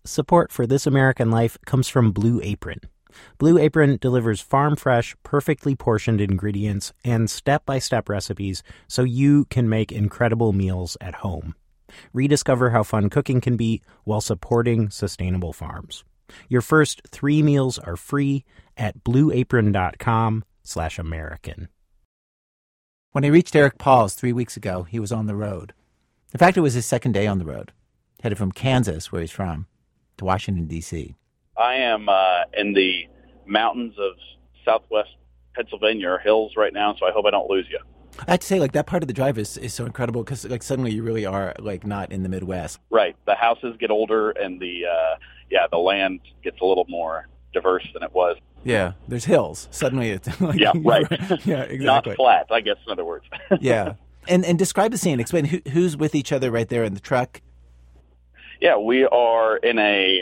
Support for This American Life comes from Blue Apron. Blue Apron delivers farm-fresh, perfectly portioned ingredients and step-by-step recipes so you can make incredible meals at home. Rediscover how fun cooking can be while supporting sustainable farms. Your first 3 meals are free at blueapron.com/American. When I reached Eric Paul's 3 weeks ago, he was on the road. In fact, it was his second day on the road, headed from Kansas, where he's from, to Washington, D.C. I am in the mountains of southwest Pennsylvania, or hills right now, so I hope I don't lose you. I have to say, that part of the drive is so incredible because, suddenly you really are, not in the Midwest. Right. The houses get older and the land gets a little more diverse than it was. Yeah, there's hills. Suddenly it's yeah, right. Yeah, exactly. Not flat, I guess, in other words. Yeah. And describe the scene. Explain who's with each other right there in the truck. Yeah, we are in a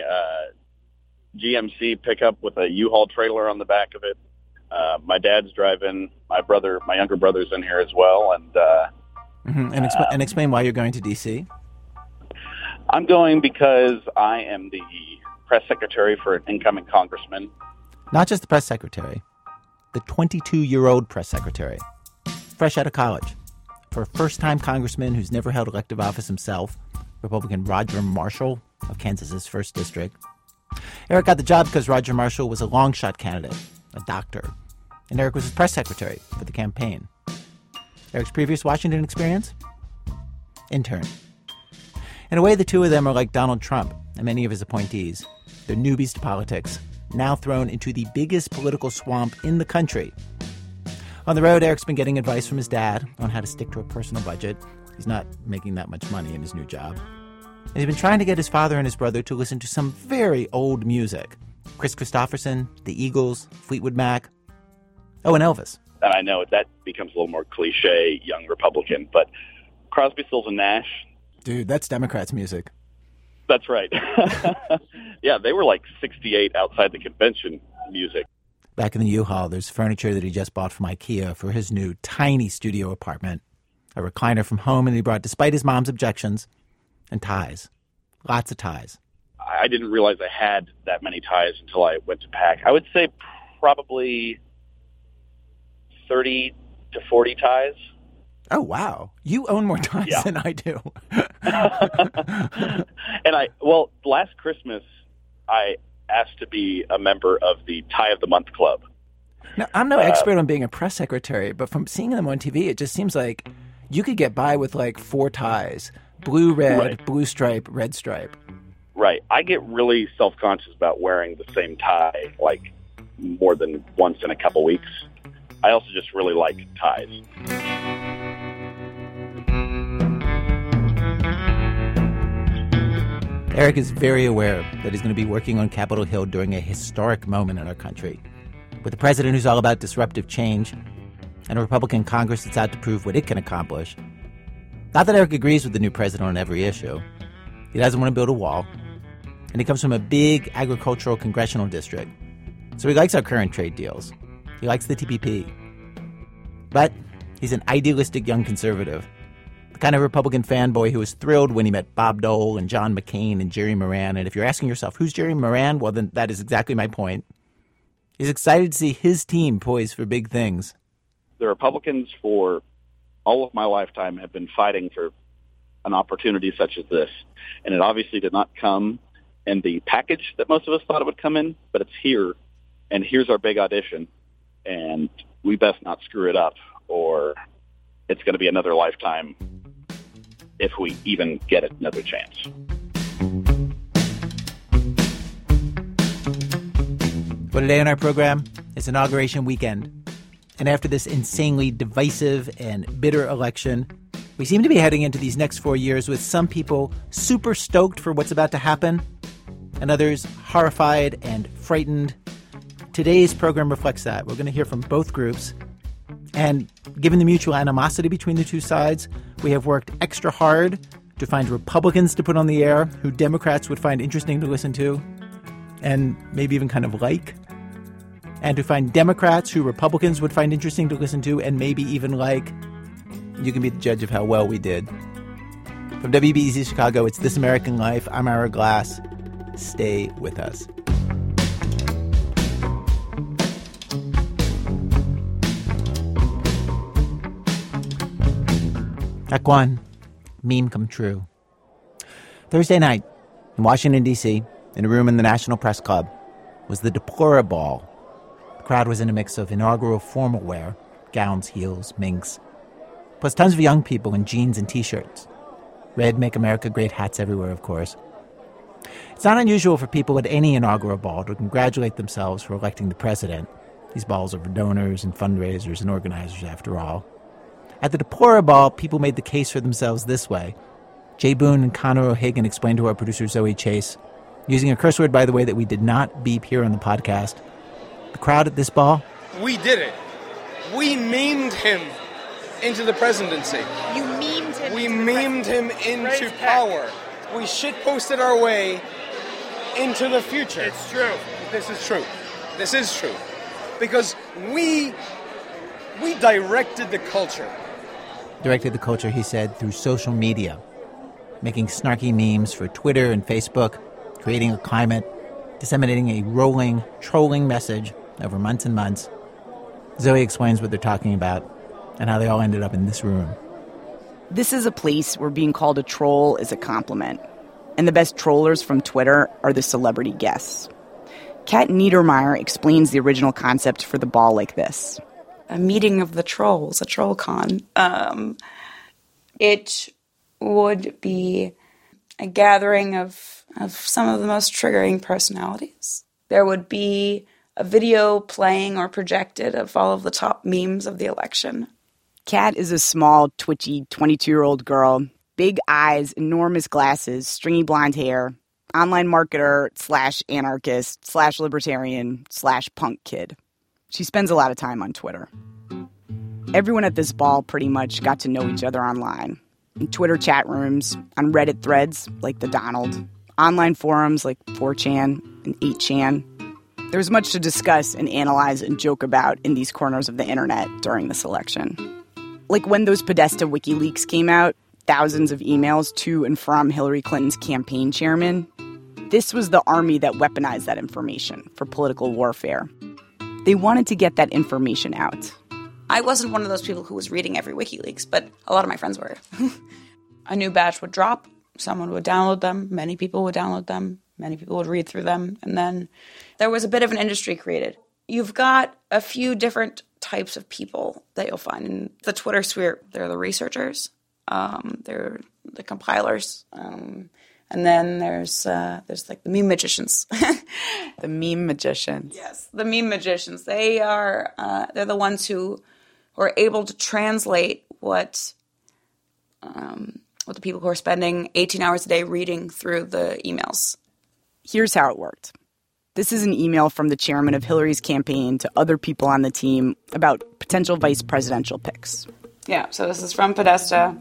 GMC pickup with a U-Haul trailer on the back of it. My dad's driving. My younger brother's in here as well. And explain why you're going to D.C. I'm going because I am the press secretary for an incoming congressman. Not just the press secretary, the 22-year-old press secretary, fresh out of college, for a first-time congressman who's never held elective office himself, Republican Roger Marshall of Kansas's 1st District. Eric got the job because Roger Marshall was a long-shot candidate, a doctor, and Eric was his press secretary for the campaign. Eric's previous Washington experience? Intern. In a way, the two of them are like Donald Trump and many of his appointees. They're newbies to politics, now thrown into the biggest political swamp in the country. On the road, Eric's been getting advice from his dad on how to stick to a personal budget. He's not making that much money in his new job. And he's been trying to get his father and his brother to listen to some very old music. Chris Christopherson, the Eagles, Fleetwood Mac. Oh, and Elvis. And I know that becomes a little more cliche, young Republican, but Crosby, Stills, and Nash. Dude, that's Democrats' music. That's right. Yeah, they were like 68 outside the convention music. Back in the U-Haul, there's furniture that he just bought from IKEA for his new tiny studio apartment. A recliner from home that he brought despite his mom's objections. And ties. Lots of ties. I didn't realize I had that many ties until I went to pack. I would say probably 30 to 40 ties. Oh, wow. You own more ties than I do. And last Christmas, I asked to be a member of the Tie of the Month Club. Now, I'm no expert on being a press secretary, but from seeing them on TV, it just seems like you could get by with 4 ties. Blue, red, right. Blue stripe, red stripe. Right. I get really self-conscious about wearing the same tie, more than once in a couple weeks. I also just really like ties. Eric is very aware that he's going to be working on Capitol Hill during a historic moment in our country, with a president who's all about disruptive change and a Republican Congress that's out to prove what it can accomplish. Not that Eric agrees with the new president on every issue. He doesn't want to build a wall, and he comes from a big agricultural congressional district, so he likes our current trade deals. He likes the TPP. But he's an idealistic young conservative, the kind of Republican fanboy who was thrilled when he met Bob Dole and John McCain and Jerry Moran. And if you're asking yourself, who's Jerry Moran? Well, then that is exactly my point. He's excited to see his team poised for big things. The Republicans, for all of my lifetime, have been fighting for an opportunity such as this. And it obviously did not come in the package that most of us thought it would come in, but it's here. And here's our big audition. And we best not screw it up, or it's going to be another lifetime if we even get another chance. Well, today on our program, it's inauguration weekend. And after this insanely divisive and bitter election, we seem to be heading into these next 4 years with some people super stoked for what's about to happen, and others horrified and frightened. Today's program reflects that. We're going to hear from both groups. And given the mutual animosity between the two sides, we have worked extra hard to find Republicans to put on the air who Democrats would find interesting to listen to and maybe even kind of like, and to find Democrats who Republicans would find interesting to listen to and maybe even like. You can be the judge of how well we did. From WBEZ Chicago, it's This American Life. I'm Ira Glass. Stay with us. Act 1, meme come true. Thursday night in Washington, D.C., in a room in the National Press Club, was the Deplora Ball. The crowd was in a mix of inaugural formal wear, gowns, heels, minks, plus tons of young people in jeans and T-shirts. Red Make America Great hats everywhere, of course. It's not unusual for people at any inaugural ball to congratulate themselves for electing the president. These balls are for donors and fundraisers and organizers, after all. At the Deplora Ball, people made the case for themselves this way. Jay Boone and Connor O'Hagan explained to our producer Zoe Chase, using a curse word, by the way, that we did not beep here on the podcast. The crowd at this ball? We did it. We memed him into the presidency. You memed him. We memed him into power. We shitposted our way into the future. It's true. This is true. This is true. Because we directed the culture. Directed the culture, he said, through social media, making snarky memes for Twitter and Facebook, creating a climate, disseminating a rolling, trolling message over months and months. Zoe explains what they're talking about and how they all ended up in this room. This is a place where being called a troll is a compliment. And the best trollers from Twitter are the celebrity guests. Kat Niedermeyer explains the original concept for the ball like this. A meeting of the trolls, a troll con. It would be a gathering of some of the most triggering personalities. There would be a video playing or projected of all of the top memes of the election. Kat is a small, twitchy, 22-year-old girl. Big eyes, enormous glasses, stringy blonde hair. Online marketer / anarchist / libertarian / punk kid. She spends a lot of time on Twitter. Everyone at this ball pretty much got to know each other online. In Twitter chat rooms, on Reddit threads like the Donald, online forums like 4chan and 8chan. There was much to discuss and analyze and joke about in these corners of the internet during this election. Like when those Podesta WikiLeaks came out, thousands of emails to and from Hillary Clinton's campaign chairman. This was the army that weaponized that information for political warfare. They wanted to get that information out. I wasn't one of those people who was reading every WikiLeaks, but a lot of my friends were. A new batch would drop, someone would download them, many people would download them, many people would read through them, and then there was a bit of an industry created. You've got a few different types of people that you'll find in the Twitter sphere. They're the researchers, they're the compilers, and then there's like the meme magicians. The meme magicians. Yes, the meme magicians. They are they're the ones who are able to translate what the people who are spending 18 hours a day reading through the emails. Here's how it worked. This is an email from the chairman of Hillary's campaign to other people on the team about potential vice presidential picks. Yeah, so this is from Podesta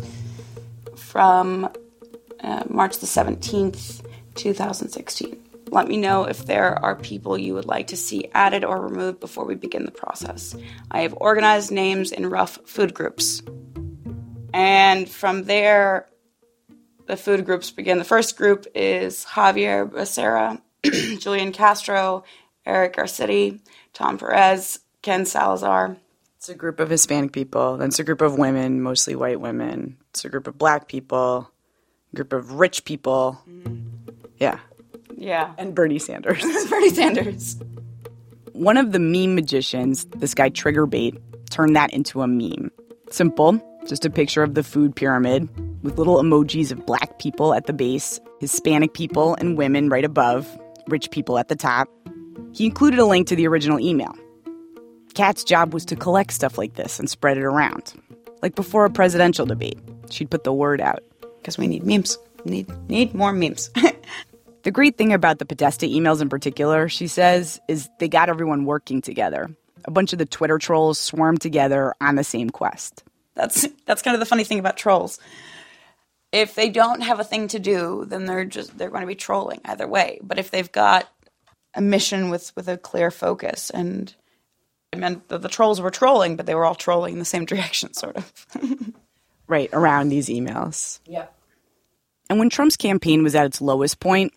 from March the 17th, 2016. Let me know if there are people you would like to see added or removed before we begin the process. I have organized names in rough food groups. And from there, the food groups begin. The first group is Javier Becerra, Julian Castro, Eric Garcetti, Tom Perez, Ken Salazar. It's a group of Hispanic people. Then it's a group of women, mostly white women. It's a group of black people, a group of rich people. Yeah. Yeah. And Bernie Sanders. Bernie Sanders. One of the meme magicians, this guy Triggerbait, turned that into a meme. Simple, just a picture of the food pyramid with little emojis of black people at the base, Hispanic people and women right above, rich people at the top. He included a link to the original email. Kat's job was to collect stuff like this and spread it around. Like before a presidential debate, she'd put the word out. Because we need memes. Need more memes. The great thing about the Podesta emails in particular, she says, is they got everyone working together. A bunch of the Twitter trolls swarmed together on the same quest. That's kind of the funny thing about trolls. If they don't have a thing to do, then they're going to be trolling either way. But if they've got a mission with a clear focus, and I meant that the trolls were trolling, but they were all trolling in the same direction, sort of. Right, around these emails. Yeah. And when Trump's campaign was at its lowest point,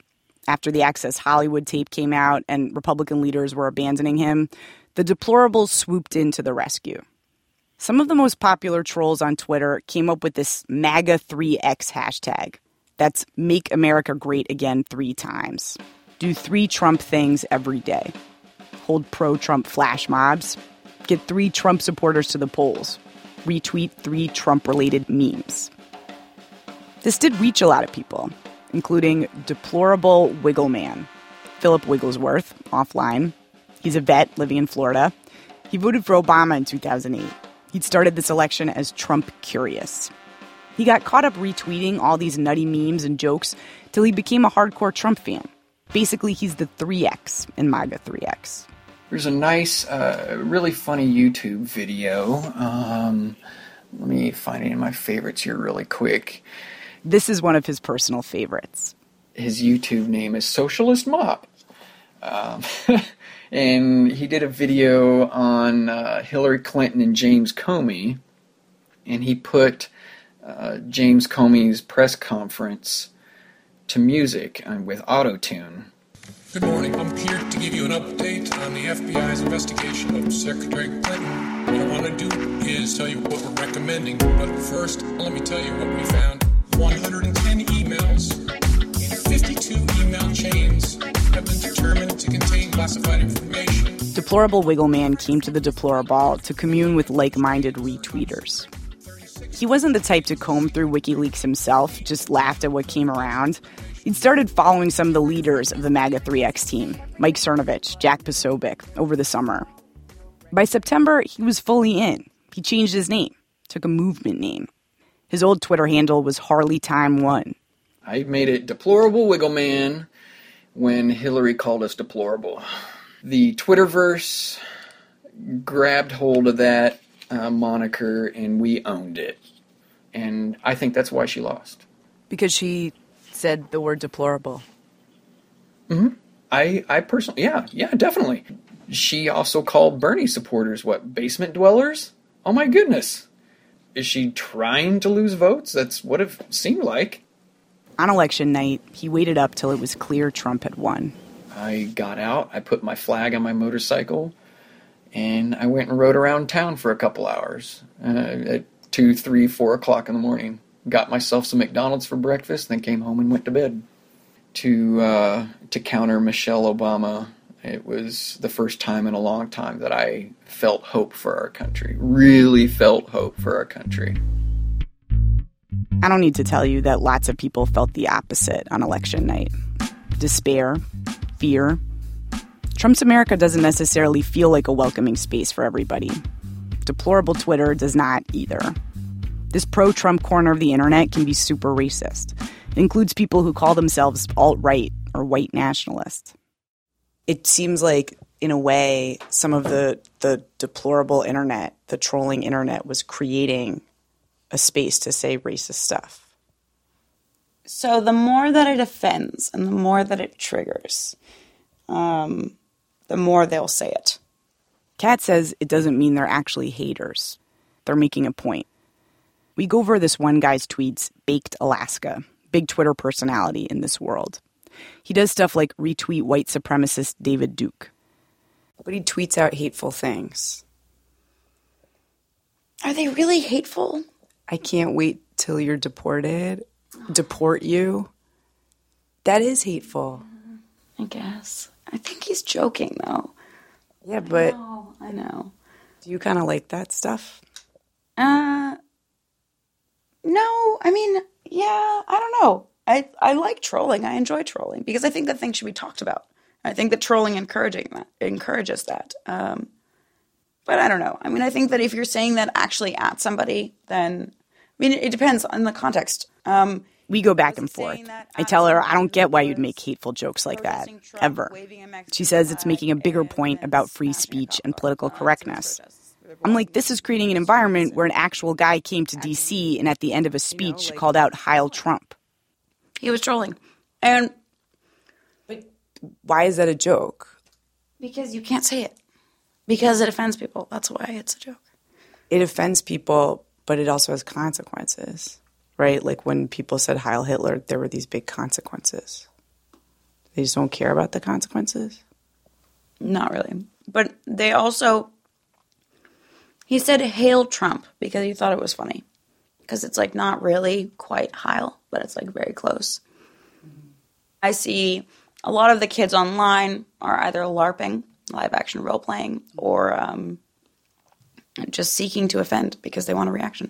After the Access Hollywood tape came out and Republican leaders were abandoning him, the deplorables swooped in to the rescue. Some of the most popular trolls on Twitter came up with this MAGA3X hashtag. That's Make America Great Again 3 times. Do 3 Trump things every day. Hold pro-Trump flash mobs. Get 3 Trump supporters to the polls. Retweet 3 Trump-related memes. This did reach a lot of people, including Deplorable Wiggleman, Philip Wigglesworth, offline. He's a vet living in Florida. He voted for Obama in 2008. He'd started this election as Trump curious. He got caught up retweeting all these nutty memes and jokes till he became a hardcore Trump fan. Basically, he's the 3X in MAGA 3X. There's a nice, really funny YouTube video. Let me find it in my favorites here really quick. This is one of his personal favorites. His YouTube name is Socialist Mop. And he did a video on Hillary Clinton and James Comey. And he put James Comey's press conference to music with auto-tune. Good morning. I'm here to give you an update on the FBI's investigation of Secretary Clinton. What I want to do is tell you what we're recommending. But first, let me tell you what we found. 110 emails in 52 email chains have been determined to contain classified information. Deplorable Wiggleman came to the Deplorable to commune with like-minded retweeters. He wasn't the type to comb through WikiLeaks himself, just laughed at what came around. He'd started following some of the leaders of the MAGA 3X team, Mike Cernovich, Jack Posobiec, over the summer. By September, he was fully in. He changed his name, took a movement name. His old Twitter handle was Harley Time 1. I made it Deplorable Wiggleman when Hillary called us deplorable. The Twitterverse grabbed hold of that moniker and we owned it. And I think that's why she lost. Because she said the word deplorable. Mm-hmm. I personally, yeah, definitely. She also called Bernie supporters, basement dwellers? Oh my goodness. Is she trying to lose votes? That's what it seemed like. On election night, he waited up till it was clear Trump had won. I got out, I put my flag on my motorcycle, and I went and rode around town for a couple hours at 2, 3, 4 o'clock in the morning. Got myself some McDonald's for breakfast, then came home and went to bed. To counter Michelle Obama, it was the first time in a long time that I felt hope for our country. Really felt hope for our country. I don't need to tell you that lots of people felt the opposite on election night. Despair, fear. Trump's America doesn't necessarily feel like a welcoming space for everybody. Deplorable Twitter does not either. This pro-Trump corner of the internet can be super racist. It includes people who call themselves alt-right or white nationalists. It seems like, in a way, some of the deplorable internet, the trolling internet, was creating a space to say racist stuff. So the more that it offends and the more that it triggers, the more they'll say it. Kat says it doesn't mean they're actually haters. They're making a point. We go over this one guy's tweets, Baked Alaska, big Twitter personality in this world. He does stuff like retweet white supremacist David Duke. But he tweets out hateful things. Are they really hateful? I can't wait till you're deported. Deport you. That is hateful. I guess. I think he's joking, though. Yeah, but... I know. Do you kind of like that stuff? No, I mean, yeah, I don't know. I like trolling. I enjoy trolling because I think that things should be talked about. I think that trolling encourages that. But I don't know. I mean, I think that if you're saying that actually at somebody, then, I mean, it depends on the context. We go back and forth. I tell her I don't get why you'd make hateful jokes like that, ever. She says it's making a bigger point about free speech and political correctness. I'm like, this is creating an environment where an actual guy came to D.C. and at the end of a speech called out Heil Trump. He was trolling. And but why is that a joke? Because you can't say it. Because it offends people. That's why it's a joke. It offends people, but it also has consequences, right? Like when people said Heil Hitler, there were these big consequences. They just don't care about the consequences? Not really. But they also... He said, "Hail Trump," because he thought it was funny. Because it's, like, not really quite Heil, but it's, like, very close. I see a lot of the kids online are either LARPing, live-action role-playing, or just seeking to offend because they want a reaction.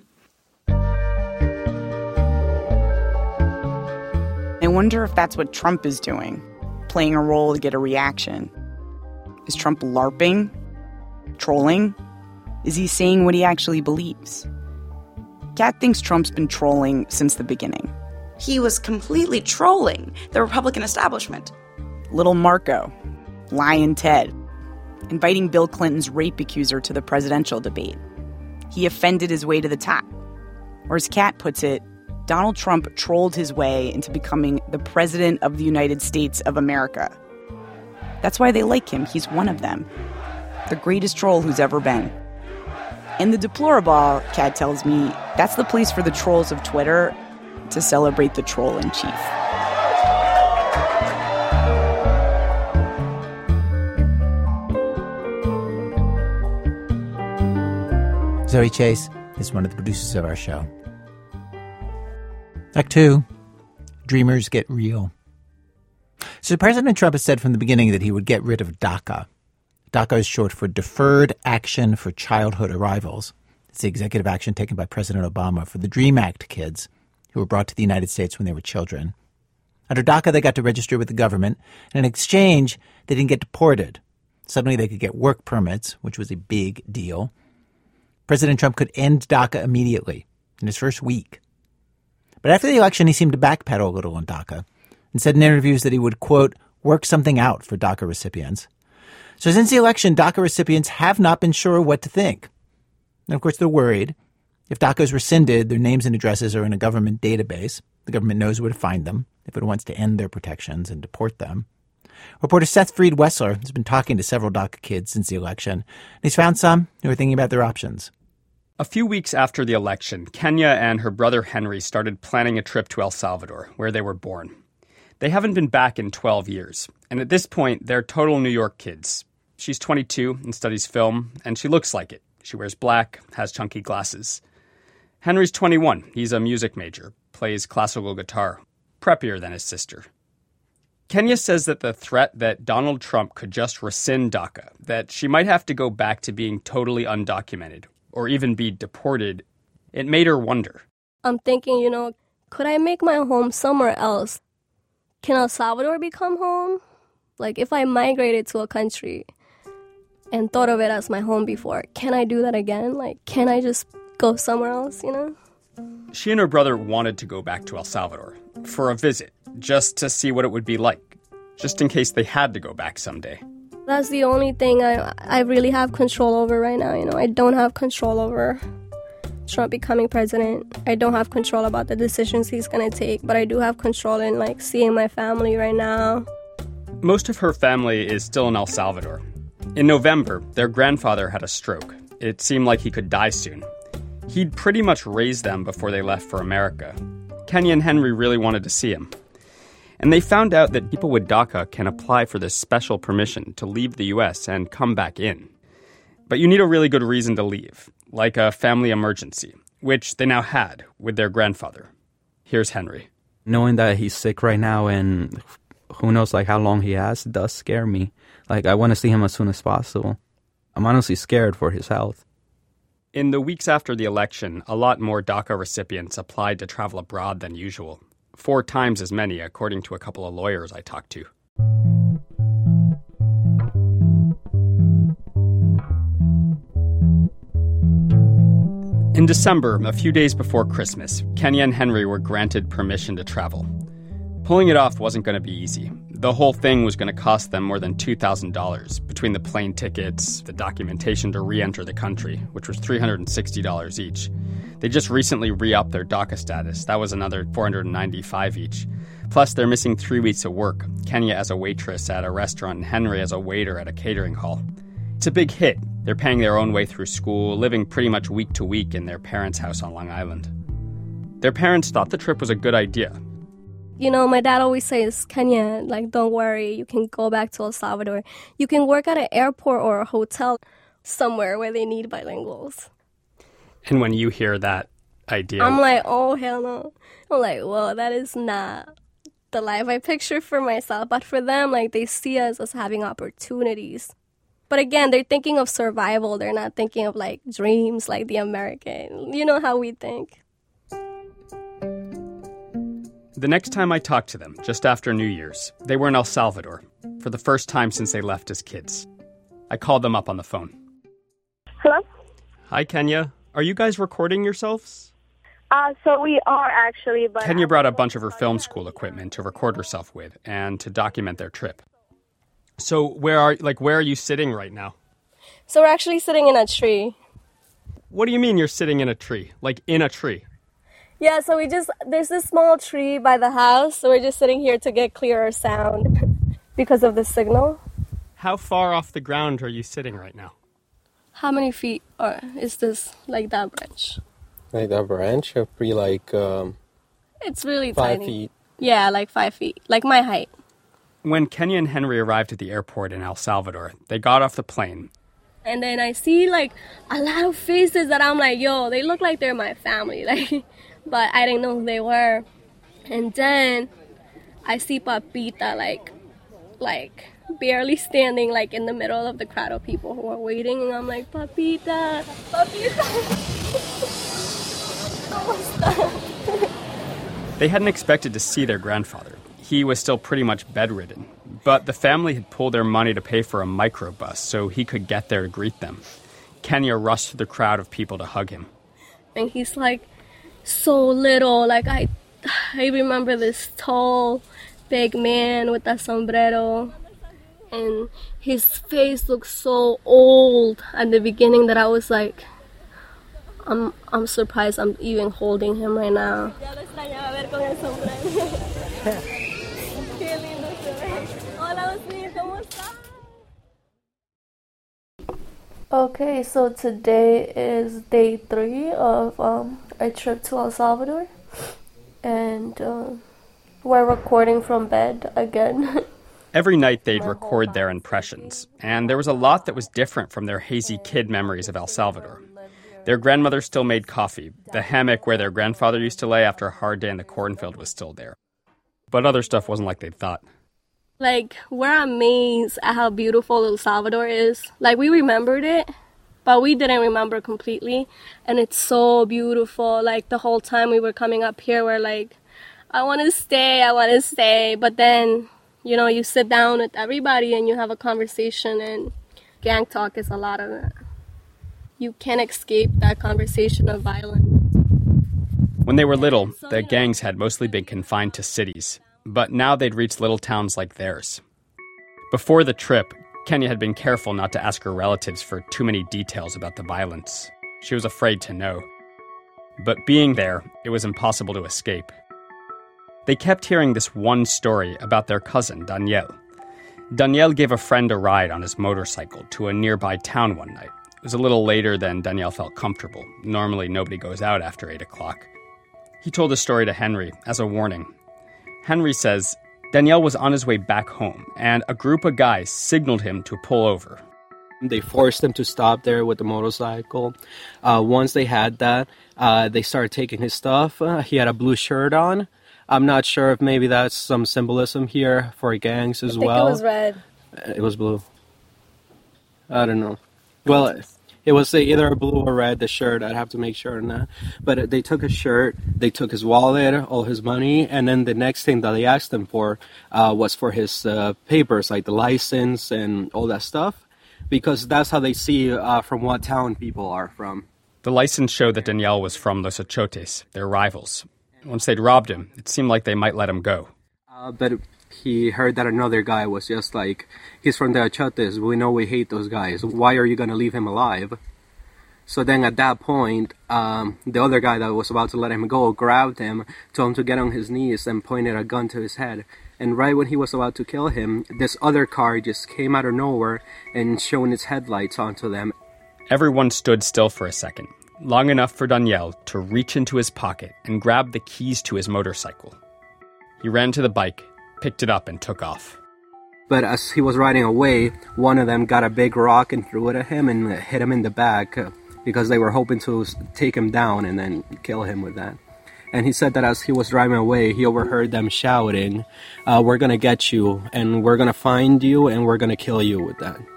I wonder if that's what Trump is doing, playing a role to get a reaction. Is Trump LARPing? Trolling? Is he saying what he actually believes? Kat thinks Trump's been trolling since the beginning. He was completely trolling the Republican establishment. Little Marco, Lion Ted, inviting Bill Clinton's rape accuser to the presidential debate. He offended his way to the top. Or as Kat puts it, Donald Trump trolled his way into becoming the president of the United States of America. That's why they like him. He's one of them. The greatest troll who's ever been. And the Deplorable, Kat tells me, that's the place for the trolls of Twitter to celebrate the troll in chief. Zoe Chase is one of the producers of our show. Act 2, Dreamers Get Real. So President Trump has said from the beginning that he would get rid of DACA. DACA is short for Deferred Action for Childhood Arrivals. It's the executive action taken by President Obama for the DREAM Act kids who were brought to the United States when they were children. Under DACA, they got to register with the government, and in exchange, they didn't get deported. Suddenly, they could get work permits, which was a big deal. President Trump could end DACA immediately, in his first week. But after the election, he seemed to backpedal a little on DACA and said in interviews that he would, quote, work something out for DACA recipients. So since the election, DACA recipients have not been sure what to think. And of course, they're worried. If DACA is rescinded, their names and addresses are in a government database. The government knows where to find them if it wants to end their protections and deport them. Reporter Seth Freed-Wessler has been talking to several DACA kids since the election, and he's found some who are thinking about their options. A few weeks after the election, Kenya and her brother Henry started planning a trip to El Salvador, where they were born. They haven't been back in 12 years, and at this point, they're total New York kids. She's 22 and studies film, and she looks like it. She wears black, has chunky glasses. Henry's 21. He's a music major, plays classical guitar, preppier than his sister. Kenya says that the threat that Donald Trump could just rescind DACA, that she might have to go back to being totally undocumented, or even be deported, it made her wonder. I'm thinking, could I make my home somewhere else? Can El Salvador become home? Like, if I migrated to a country and thought of it as my home before, can I do that again? Like, can I just go somewhere else, She and her brother wanted to go back to El Salvador for a visit, just to see what it would be like, just in case they had to go back someday. That's the only thing I really have control over right now, I don't have control over Trump becoming president. I don't have control about the decisions he's going to take, but I do have control in, seeing my family right now. Most of her family is still in El Salvador. In November, their grandfather had a stroke. It seemed like he could die soon. He'd pretty much raised them before they left for America. Kenya and Henry really wanted to see him. And they found out that people with DACA can apply for this special permission to leave the U.S. and come back in. But you need a really good reason to leave, like a family emergency, which they now had with their grandfather. Here's Henry. Knowing that he's sick right now and who knows how long he has does scare me. I want to see him as soon as possible. I'm honestly scared for his health. In the weeks after the election, a lot more DACA recipients applied to travel abroad than usual. 4 times as many, according to a couple of lawyers I talked to. In December, a few days before Christmas, Kenya and Henry were granted permission to travel. Pulling it off wasn't going to be easy. The whole thing was going to cost them more than $2,000 between the plane tickets, the documentation to re-enter the country, which was $360 each. They just recently re-upped their DACA status. That was another $495 each. Plus, they're missing 3 weeks of work. Kenya as a waitress at a restaurant and Henry as a waiter at a catering hall. It's a big hit. They're paying their own way through school, living pretty much week to week in their parents' house on Long Island. Their parents thought the trip was a good idea. You know, my dad always says, Kenya, like, don't worry, you can go back to El Salvador. You can work at an airport or a hotel somewhere where they need bilinguals. And when you hear that idea... I'm like, oh, hell no. I'm like, well, that is not the life I picture for myself. But for them, like, they see us as having opportunities. But again, they're thinking of survival. They're not thinking of, like, dreams like the American. You know how we think. The next time I talked to them, just after New Year's, they were in El Salvador for the first time since they left as kids. I called them up on the phone. Hello? Hi, Kenya. Are you guys recording yourselves? So we are actually, but... Kenya brought a bunch of her film school equipment to record herself with and to document their trip. So where are you sitting right now? So we're actually sitting in a tree. What do you mean you're sitting in a tree? Like in a tree? Yeah, so there's this small tree by the house, so we're just sitting here to get clearer sound because of the signal. How far off the ground are you sitting right now? How many feet is this, like that branch? Like that branch? It'd be like... it's really 5 tiny. feet. Yeah, like 5 feet, like my height. When Kenya and Henry arrived at the airport in El Salvador, they got off the plane. And then I see, like, a lot of faces that I'm like, yo, they look like they're my family, like... But I didn't know who they were. And then I see Papita, like barely standing, like, in the middle of the crowd of people who are waiting. And I'm like, Papita, Papita. They hadn't expected to see their grandfather. He was still pretty much bedridden. But the family had pulled their money to pay for a microbus so he could get there to greet them. Kenya rushed through the crowd of people to hug him. And he's like... so little, like I remember this tall, big man with a sombrero, and his face looked so old at the beginning that I was like, I'm surprised I'm even holding him right now. Okay, so today is day 3 of our trip to El Salvador, and we're recording from bed again. Every night they'd record their impressions, and there was a lot that was different from their hazy kid memories of El Salvador. Their grandmother still made coffee. The hammock where their grandfather used to lay after a hard day in the cornfield was still there. But other stuff wasn't like they'd thought. Like, we're amazed at how beautiful El Salvador is. Like, we remembered it, but we didn't remember completely. And it's so beautiful. Like, the whole time we were coming up here, we're like, I want to stay. But then, you know, you sit down with everybody and you have a conversation, and gang talk is a lot of it. You can't escape that conversation of violence. When they were little, the gangs had mostly been confined to cities. But now they'd reached little towns like theirs. Before the trip, Kenya had been careful not to ask her relatives for too many details about the violence. She was afraid to know. But being there, it was impossible to escape. They kept hearing this one story about their cousin, Daniel. Daniel gave a friend a ride on his motorcycle to a nearby town one night. It was a little later than Daniel felt comfortable. Normally, nobody goes out after 8 o'clock. He told the story to Henry as a warning. Henry says Daniel was on his way back home, and a group of guys signaled him to pull over. They forced him to stop there with the motorcycle. Once they had that, they started taking his stuff. He had a blue shirt on. I'm not sure if maybe that's some symbolism here for gangs as well. I think it was red. It was blue. I don't know. Well, it was either blue or red, the shirt. I'd have to make sure on that. But they took his shirt, they took his wallet, all his money, and then the next thing that they asked him for was for his papers, like the license and all that stuff, because that's how they see from what town people are from. The license showed that Daniel was from Los Achotes, their rivals. Once they'd robbed him, it seemed like they might let him go. But he heard that another guy was just like, he's from the Achotes, we know we hate those guys, why are you going to leave him alive? So then at that point, the other guy that was about to let him go grabbed him, told him to get on his knees, and pointed a gun to his head. And right when he was about to kill him, this other car just came out of nowhere and shone its headlights onto them. Everyone stood still for a second, long enough for Daniel to reach into his pocket and grab the keys to his motorcycle. He ran to the bike, picked it up, and took off. But as he was riding away, one of them got a big rock and threw it at him and hit him in the back because they were hoping to take him down and then kill him with that. And he said that as he was driving away, he overheard them shouting, "We're going to get you, and we're going to find you, and we're going to kill you with that."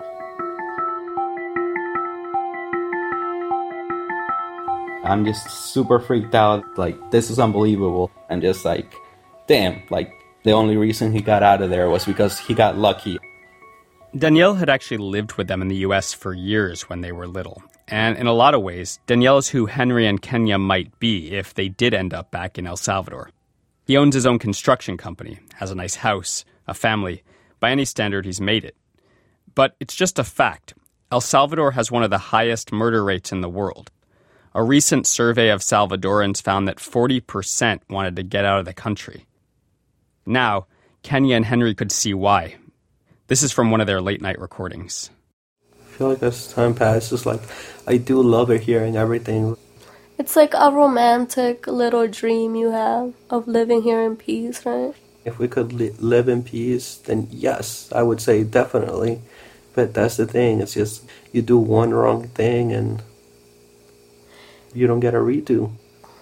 I'm just super freaked out. Like, this is unbelievable. And just like, damn, like, the only reason he got out of there was because he got lucky. Danielle had actually lived with them in the U.S. for years when they were little. And in a lot of ways, Danielle is who Henry and Kenya might be if they did end up back in El Salvador. He owns his own construction company, has a nice house, a family. By any standard, he's made it. But it's just a fact. El Salvador has one of the highest murder rates in the world. A recent survey of Salvadorans found that 40% wanted to get out of the country. Now, Kenya and Henry could see why. This is from one of their late-night recordings. I feel like as time passes, like, I do love it here and everything. It's like a romantic little dream you have of living here in peace, right? If we could live in peace, then yes, I would say definitely. But that's the thing, it's just you do one wrong thing and you don't get a redo.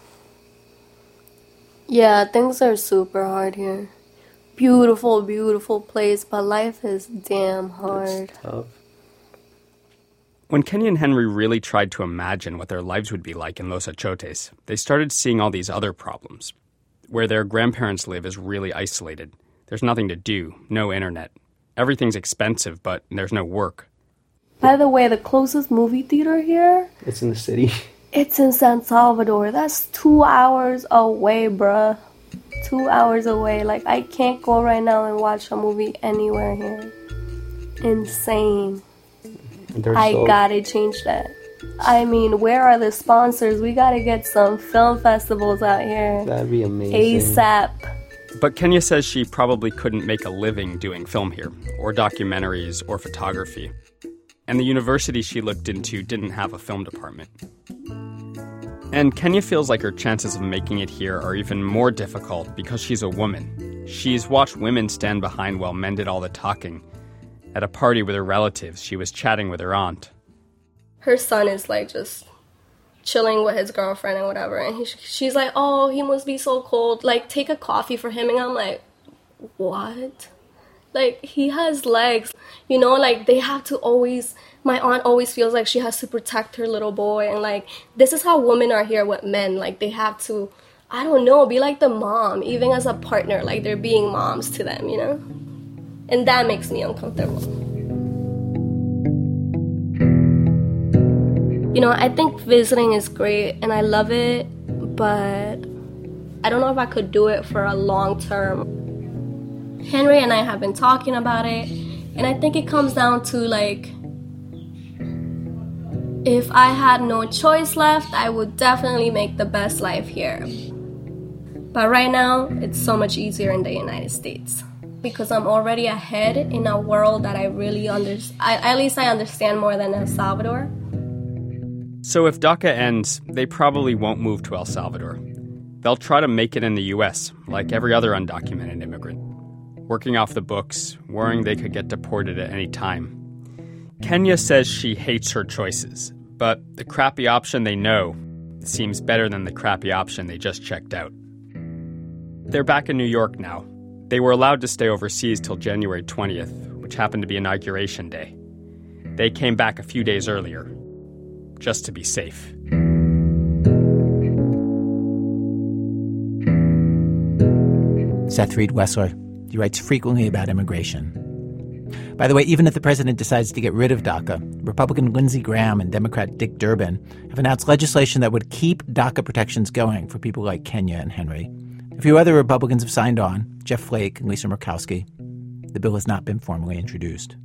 Yeah, things are super hard here. Beautiful, beautiful place, but life is damn hard. It's tough. When Kenya and Henry really tried to imagine what their lives would be like in Los Achotes, they started seeing all these other problems. Where their grandparents live is really isolated. There's nothing to do, no internet. Everything's expensive, but there's no work. By the way, the closest movie theater here? It's in the city. It's in San Salvador. That's 2 hours away, bruh. 2 hours away. Like, I can't go right now and watch a movie anywhere here. Insane. I gotta change that. I mean, where are the sponsors? We gotta get some film festivals out here. That'd be amazing. ASAP. But Kenya says she probably couldn't make a living doing film here, or documentaries, or photography. And the university she looked into didn't have a film department. And Kenya feels like her chances of making it here are even more difficult because she's a woman. She's watched women stand behind while men did all the talking. At a party with her relatives, she was chatting with her aunt. Her son is like just chilling with his girlfriend and whatever, and she's like, "Oh, he must be so cold. Like, take a coffee for him." And I'm like, what? Like, he has legs, you know, like, they have to always, my aunt always feels like she has to protect her little boy, and, like, this is how women are here with men, like, they have to, I don't know, be like the mom, even as a partner, like, they're being moms to them, you know? And that makes me uncomfortable. You know, I think visiting is great, and I love it, but I don't know if I could do it for a long term. Henry and I have been talking about it, and I think it comes down to, like, if I had no choice left, I would definitely make the best life here. But right now, it's so much easier in the United States because I'm already ahead in a world that I really understand. At least I understand more than El Salvador. So if DACA ends, they probably won't move to El Salvador. They'll try to make it in the U.S., like every other undocumented immigrant. Working off the books, worrying they could get deported at any time. Kenya says she hates her choices, but the crappy option they know seems better than the crappy option they just checked out. They're back in New York now. They were allowed to stay overseas till January 20th, which happened to be Inauguration Day. They came back a few days earlier, just to be safe. Seth Reed Wessler. He writes frequently about immigration. By the way, even if the president decides to get rid of DACA, Republican Lindsey Graham and Democrat Dick Durbin have announced legislation that would keep DACA protections going for people like Kenya and Henry. A few other Republicans have signed on, Jeff Flake and Lisa Murkowski. The bill has not been formally introduced.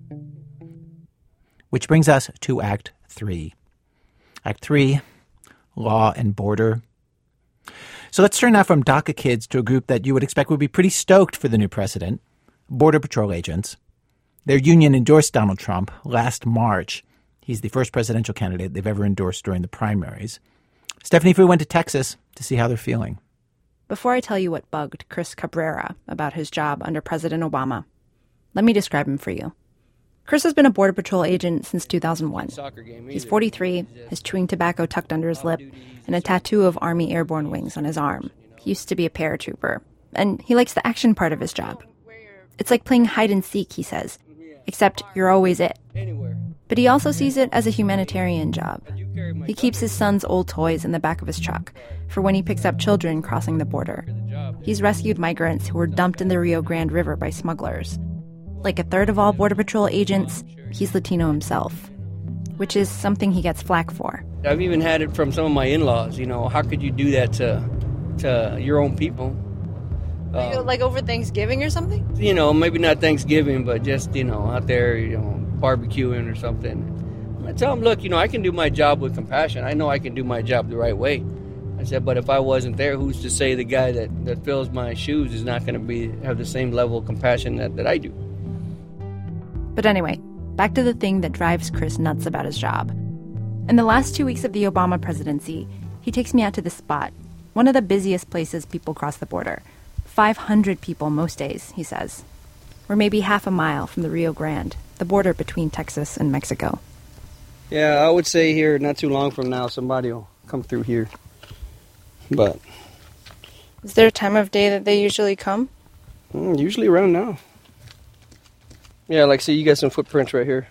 Which brings us to Act 3. Act 3, Law and Border. So let's turn now from DACA kids to a group that you would expect would be pretty stoked for the new president, Border Patrol agents. Their union endorsed Donald Trump last March. He's the first presidential candidate they've ever endorsed during the primaries. Stephanie Fu went to Texas to see how they're feeling. Before I tell you what bugged Chris Cabrera about his job under President Obama, let me describe him for you. Chris has been a Border Patrol agent since 2001. He's 43, has chewing tobacco tucked under his lip, and a tattoo of Army Airborne Wings on his arm. He used to be a paratrooper, and he likes the action part of his job. It's like playing hide and seek, he says, except you're always it. But he also sees it as a humanitarian job. He keeps his son's old toys in the back of his truck for when he picks up children crossing the border. He's rescued migrants who were dumped in the Rio Grande River by smugglers. Like a third of all Border Patrol agents, he's Latino himself, which is something he gets flack for. I've even had it from some of my in-laws, how could you do that to your own people? Like over Thanksgiving or something? Maybe not Thanksgiving, but just, out there, barbecuing or something. I tell them, look, I can do my job with compassion. I know I can do my job the right way. I said, but if I wasn't there, who's to say the guy that fills my shoes is not going to have the same level of compassion that I do? But anyway, back to the thing that drives Chris nuts about his job. In the last 2 weeks of the Obama presidency, he takes me out to this spot, one of the busiest places people cross the border. 500 people most days, he says. We're maybe half a mile from the Rio Grande, the border between Texas and Mexico. Yeah, I would say here, not too long from now, somebody will come through here. But is there a time of day that they usually come? Usually around now. Yeah, see, you got some footprints right here.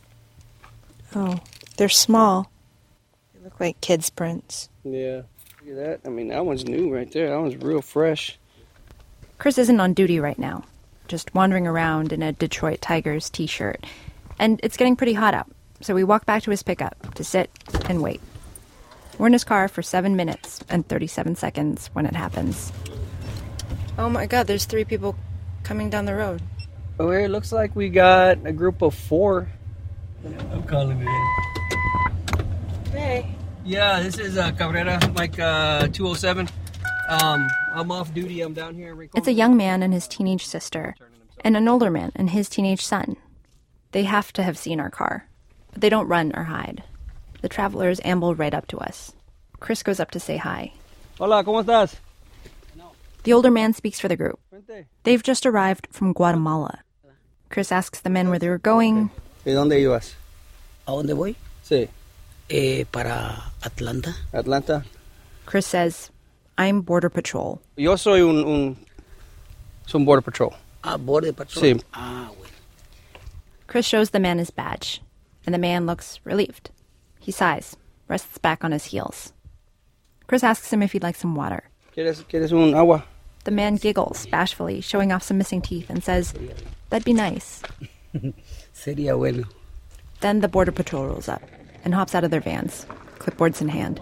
Oh, they're small. They look like kids' prints. Yeah, look at that. That one's new right there. That one's real fresh. Chris isn't on duty right now, just wandering around in a Detroit Tigers t-shirt. And it's getting pretty hot out, so we walk back to his pickup to sit and wait. We're in his car for 7 minutes and 37 seconds when it happens. Oh my God, there's 3 people coming down the road. Oh, here, it looks like we got a group of 4. I'm calling it in. Hey. Yeah, this is Cabrera, Mike 207. I'm off duty. I'm down here in Rincon. It's a young man and his teenage sister, and an older man and his teenage son. They have to have seen our car, but they don't run or hide. The travelers amble right up to us. Chris goes up to say hi. Hola, ¿cómo estás? The older man speaks for the group. They've just arrived from Guatemala. Chris asks the men where they were going. ¿Y dónde ibas? ¿A dónde voy? Sí. Para Atlanta. Atlanta. Chris says, I'm Border Patrol. Yo soy un Border Patrol. Border Patrol? Sí. Bueno. Chris shows the man his badge, and the man looks relieved. He sighs, rests back on his heels. Chris asks him if he'd like some water. ¿Quieres un agua? The man giggles bashfully, showing off some missing teeth, and says, that'd be nice. Sería bueno. Then the Border Patrol rolls up and hops out of their vans, clipboards in hand.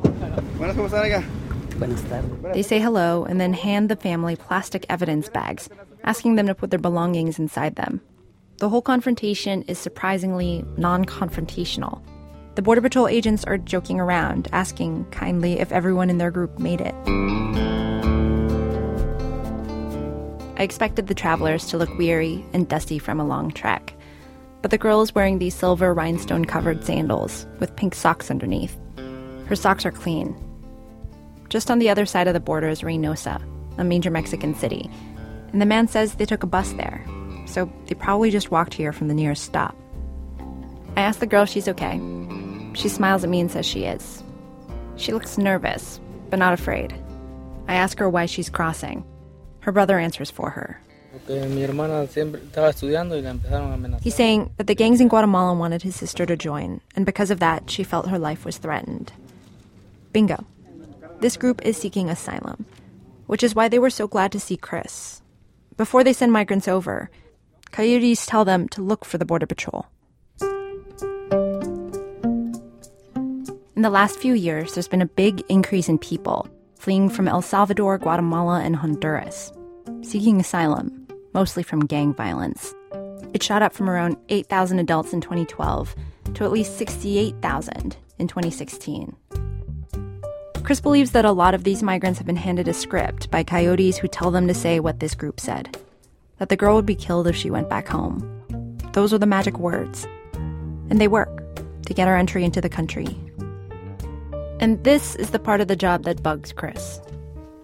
They say hello and then hand the family plastic evidence bags, asking them to put their belongings inside them. The whole confrontation is surprisingly non-confrontational. The Border Patrol agents are joking around, asking kindly if everyone in their group made it. I expected the travelers to look weary and dusty from a long trek, but the girl is wearing these silver rhinestone-covered sandals with pink socks underneath. Her socks are clean. Just on the other side of the border is Reynosa, a major Mexican city, and the man says they took a bus there, so they probably just walked here from the nearest stop. I ask the girl if she's okay. She smiles at me and says she is. She looks nervous, but not afraid. I ask her why she's crossing. Her brother answers for her. He's saying that the gangs in Guatemala wanted his sister to join, and because of that, she felt her life was threatened. Bingo. This group is seeking asylum, which is why they were so glad to see Chris. Before they send migrants over, coyotes tell them to look for the Border Patrol. In the last few years, there's been a big increase in people fleeing from El Salvador, Guatemala, and Honduras, seeking asylum, mostly from gang violence. It shot up from around 8,000 adults in 2012 to at least 68,000 in 2016. Chris believes that a lot of these migrants have been handed a script by coyotes who tell them to say what this group said, that the girl would be killed if she went back home. Those are the magic words. And they work to get our entry into the country. And this is the part of the job that bugs Chris.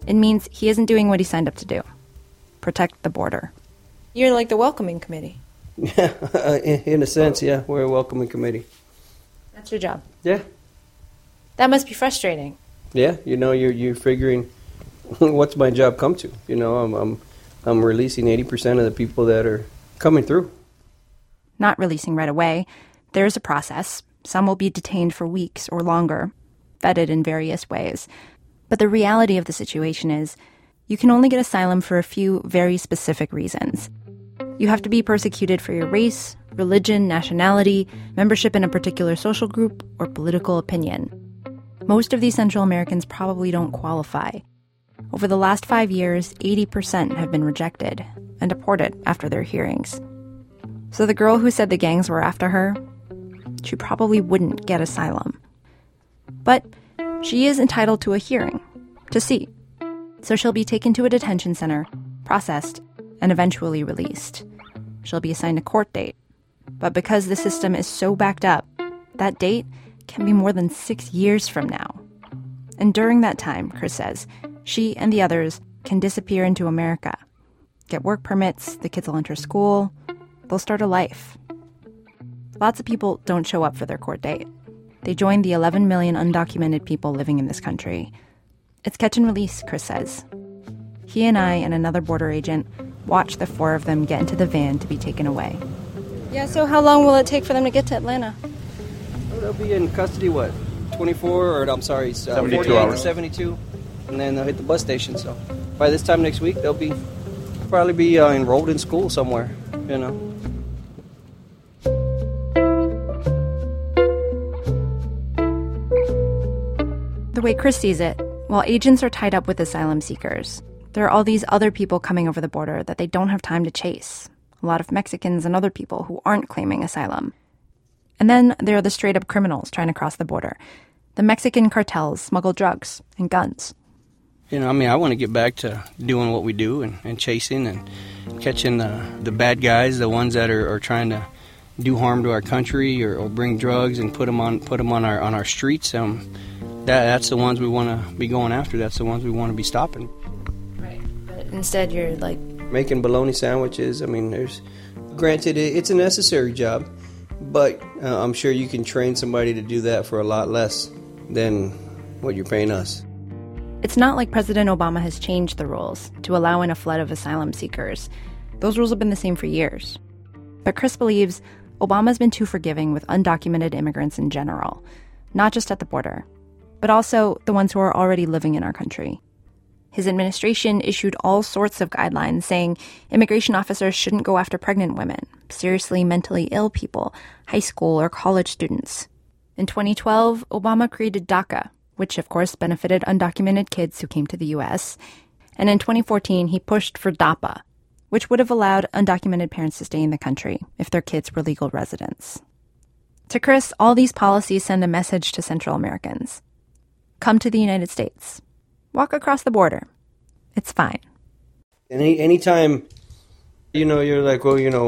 It means he isn't doing what he signed up to do. Protect the border. You're like the welcoming committee. Yeah, in a sense, yeah. We're a welcoming committee. That's your job. Yeah. That must be frustrating. Yeah, you're figuring what's my job come to. I'm releasing 80% of the people that are coming through. Not releasing right away. There's a process. Some will be detained for weeks or longer, vetted in various ways. But the reality of the situation is you can only get asylum for a few very specific reasons. You have to be persecuted for your race, religion, nationality, membership in a particular social group, or political opinion. Most of these Central Americans probably don't qualify. Over the last 5 years, 80% have been rejected and deported after their hearings. So the girl who said the gangs were after her, she probably wouldn't get asylum. But she is entitled to a hearing, to see. So she'll be taken to a detention center, processed, and eventually released. She'll be assigned a court date. But because the system is so backed up, that date can be more than 6 years from now. And during that time, Chris says, she and the others can disappear into America, get work permits, the kids will enter school, they'll start a life. Lots of people don't show up for their court date. They join the 11 million undocumented people living in this country. It's catch and release, Chris says. He and I and another border agent watched the 4 of them get into the van to be taken away. Yeah, so how long will it take for them to get to Atlanta? They'll be in custody, 72 hours. To 72, and then they'll hit the bus station. So by this time next week, they'll probably be enrolled in school somewhere, The way Chris sees it, while agents are tied up with asylum seekers, there are all these other people coming over the border that they don't have time to chase. A lot of Mexicans and other people who aren't claiming asylum. And then there are the straight-up criminals trying to cross the border. The Mexican cartels smuggle drugs and guns. I want to get back to doing what we do and chasing and catching the bad guys, the ones that are trying to do harm to our country or bring drugs and put them on our streets. That's the ones we want to be going after. That's the ones we want to be stopping. Right. But instead, you're like making bologna sandwiches. Granted, it's a necessary job, but I'm sure you can train somebody to do that for a lot less than what you're paying us. It's not like President Obama has changed the rules to allow in a flood of asylum seekers. Those rules have been the same for years. But Chris believes Obama's been too forgiving with undocumented immigrants in general, not just at the border, but also the ones who are already living in our country. His administration issued all sorts of guidelines saying immigration officers shouldn't go after pregnant women, seriously mentally ill people, high school or college students. In 2012, Obama created DACA, which of course benefited undocumented kids who came to the U.S. And in 2014, he pushed for DAPA, which would have allowed undocumented parents to stay in the country if their kids were legal residents. To Chris, all these policies send a message to Central Americans. Come to the United States. Walk across the border. It's fine. Anytime, you're like,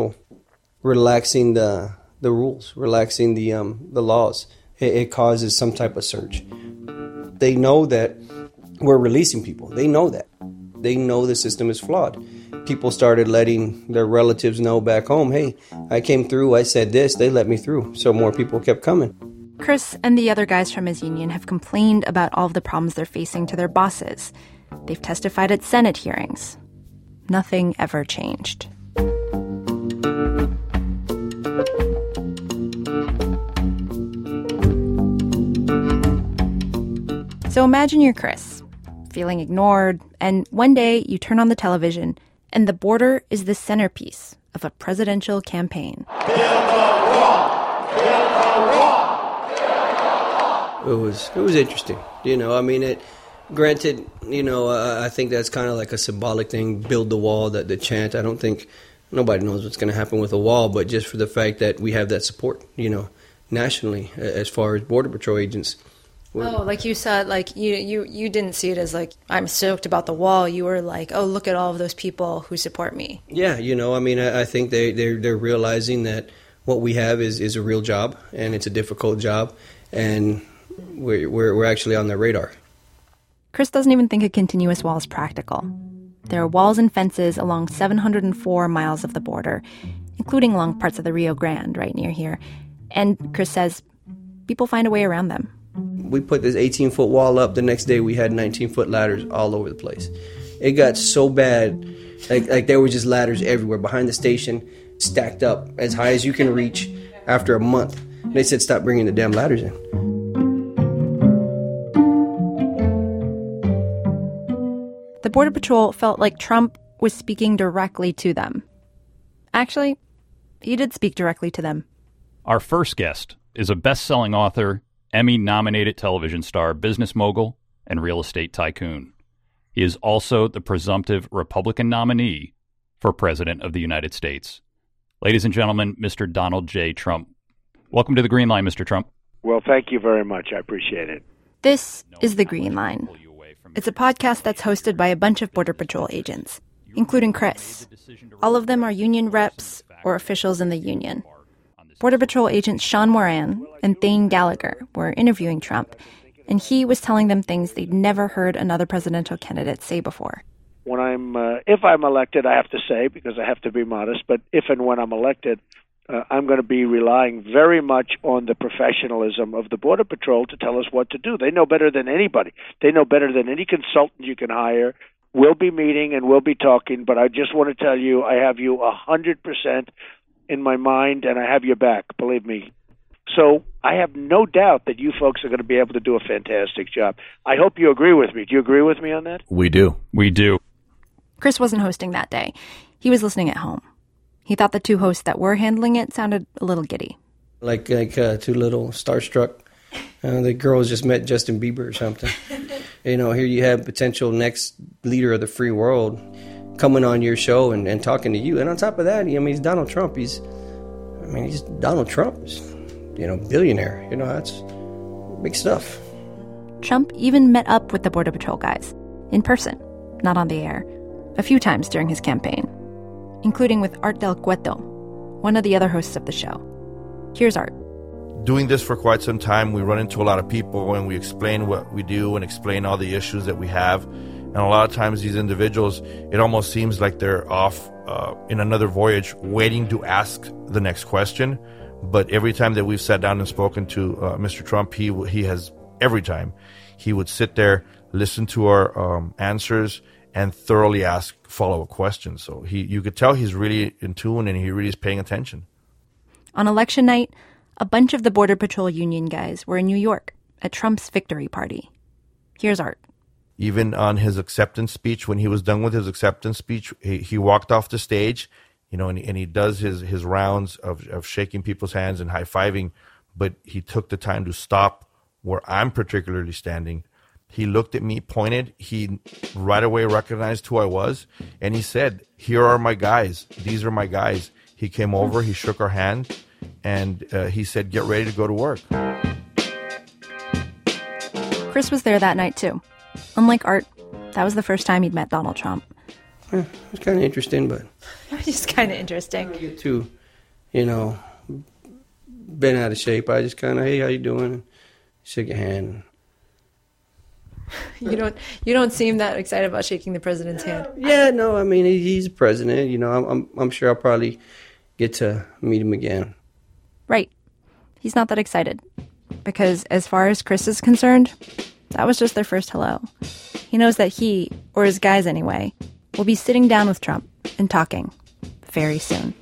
relaxing the rules, relaxing the laws, it causes some type of surge. They know that we're releasing people. They know that. They know the system is flawed. People started letting their relatives know back home, hey, I came through, I said this, they let me through. So more people kept coming. Chris and the other guys from his union have complained about all of the problems they're facing to their bosses. They've testified at Senate hearings. Nothing ever changed. So imagine you're Chris, feeling ignored, and one day you turn on the television and the border is the centerpiece of a presidential campaign. It was interesting, granted, I think that's kind of like a symbolic thing, build the wall, the chant. I don't think nobody knows what's going to happen with a wall, but just for the fact that we have that support, nationally, as far as Border Patrol agents. Oh, like you said, like you didn't see it as like, I'm stoked about the wall. You were like, oh, look at all of those people who support me. Yeah, I think they're realizing that what we have is a real job, and it's a difficult job, and we're actually on their radar. Chris doesn't even think a continuous wall is practical. There are walls and fences along 704 miles of the border, including along parts of the Rio Grande right near here. And Chris says people find a way around them. We put this 18-foot wall up. The next day we had 19-foot ladders all over the place. It got so bad, like there were just ladders everywhere behind the station, stacked up as high as you can reach. After a month, they said stop bringing the damn ladders in. The Border Patrol felt like Trump was speaking directly to them. Actually, he did speak directly to them. Our first guest is a best-selling author, Emmy-nominated television star, business mogul, and real estate tycoon. He is also the presumptive Republican nominee for President of the United States. Ladies and gentlemen, Mr. Donald J. Trump. Welcome to The Green Line, Mr. Trump. Well, thank you very much. I appreciate it. This is The Green Line. It's a podcast that's hosted by a bunch of Border Patrol agents, including Chris. All of them are union reps or officials in the union. Border Patrol agents Sean Moran and Thane Gallagher were interviewing Trump, and he was telling them things they'd never heard another presidential candidate say before. If I'm elected, I have to say, because I have to be modest, but if and when I'm elected, I'm going to be relying very much on the professionalism of the Border Patrol to tell us what to do. They know better than anybody. They know better than any consultant you can hire. We'll be meeting and we'll be talking, but I just want to tell you, I have you 100% in my mind, and I have your back, believe me. So I have no doubt that you folks are going to be able to do a fantastic job. I hope you agree with me. Do you agree with me on that? We do. We do. Chris wasn't hosting that day. He was listening at home. He thought the two hosts that were handling it sounded a little giddy. Like two little starstruck. The girls just met Justin Bieber or something. Here you have potential next leader of the free world coming on your show and talking to you. And on top of that, he's Donald Trump. He's Donald Trump. He's, billionaire. That's big stuff. Trump even met up with the Border Patrol guys in person, not on the air, a few times during his campaign, including with Art Del Cueto, one of the other hosts of the show. Here's Art. Doing this for quite some time, we run into a lot of people and we explain what we do and explain all the issues that we have. And a lot of times these individuals, it almost seems like they're off in another voyage waiting to ask the next question. But every time that we've sat down and spoken to Mr. Trump, he has, every time, he would sit there, listen to our answers, and thoroughly ask follow-up questions. So you could tell he's really in tune and he really is paying attention. On election night, a bunch of the Border Patrol union guys were in New York at Trump's victory party. Here's Art. Even on his acceptance speech, when he was done with his acceptance speech, he walked off the stage, and he does his rounds of shaking people's hands and high-fiving, but he took the time to stop where I'm particularly standing. He looked at me, pointed, he right away recognized who I was, and he said, "Here are my guys. These are my guys." He came over, he shook our hand, and he said, "Get ready to go to work." Chris was there that night, too. Unlike Art, that was the first time he'd met Donald Trump. It was kind of interesting, but... It was just kind of interesting. Get too, been out of shape. I just kind of, hey, how you doing? Shake your hand. You don't seem that excited about shaking the president's hand. Yeah, no, he's the president. I'm sure I'll probably get to meet him again. Right. He's not that excited. Because as far as Chris is concerned, that was just their first hello. He knows that he, or his guys anyway, will be sitting down with Trump and talking very soon.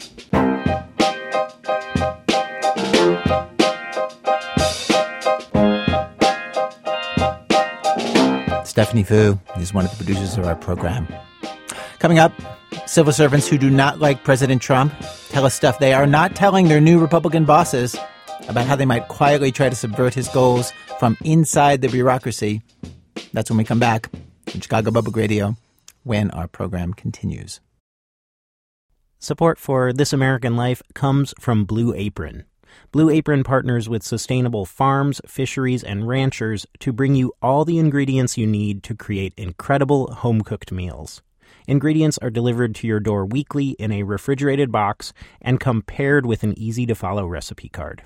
Stephanie Fu is one of the producers of our program. Coming up, civil servants who do not like President Trump tell us stuff they are not telling their new Republican bosses about how they might quietly try to subvert his goals from inside the bureaucracy. That's when we come back on Chicago Public Radio, when our program continues. Support for This American Life comes from Blue Apron. Blue Apron partners with sustainable farms, fisheries, and ranchers to bring you all the ingredients you need to create incredible home-cooked meals. Ingredients are delivered to your door weekly in a refrigerated box and come paired with an easy-to-follow recipe card.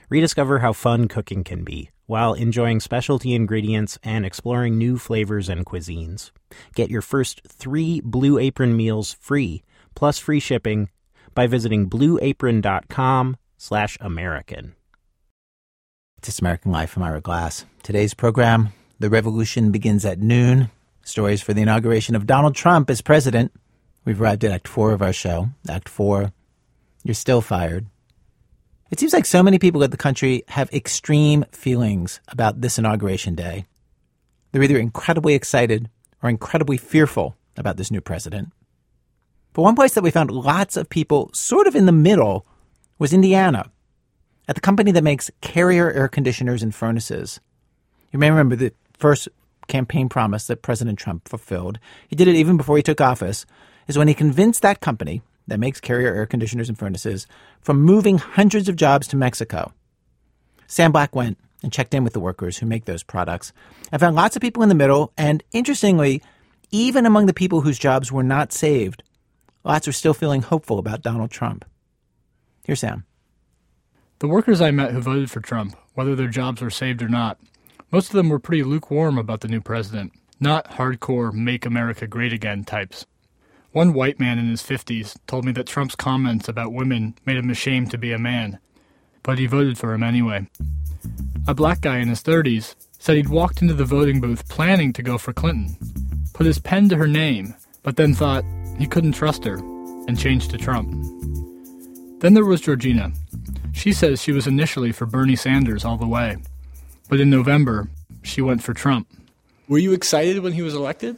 Rediscover how fun cooking can be while enjoying specialty ingredients and exploring new flavors and cuisines. Get your first 3 Blue Apron meals free, plus free shipping, by visiting blueapron.com/American. This American Life. I'm Ira Glass. Today's program, The Revolution Begins at Noon. Stories for the inauguration of Donald Trump as president. We've arrived at Act 4 of our show. Act 4, you're still fired. It seems like so many people in the country have extreme feelings about this inauguration day. They're either incredibly excited or incredibly fearful about this new president. But one place that we found lots of people sort of in the middle was Indiana, at the company that makes Carrier air conditioners and furnaces. You may remember the first campaign promise that President Trump fulfilled. He did it even before he took office, is when he convinced that company that makes Carrier air conditioners and furnaces from moving hundreds of jobs to Mexico. Sam Black went and checked in with the workers who make those products and found lots of people in the middle. And interestingly, even among the people whose jobs were not saved, lots are still feeling hopeful about Donald Trump. Here's Sam. The workers I met who voted for Trump, whether their jobs were saved or not, most of them were pretty lukewarm about the new president, not hardcore Make America Great Again types. One white man in his 50s told me that Trump's comments about women made him ashamed to be a man, but he voted for him anyway. A black guy in his 30s said he'd walked into the voting booth planning to go for Clinton, put his pen to her name, but then thought he couldn't trust her, and changed to Trump. Then there was Georgina. She says she was initially for Bernie Sanders all the way, but in November, she went for Trump. Were you excited when he was elected?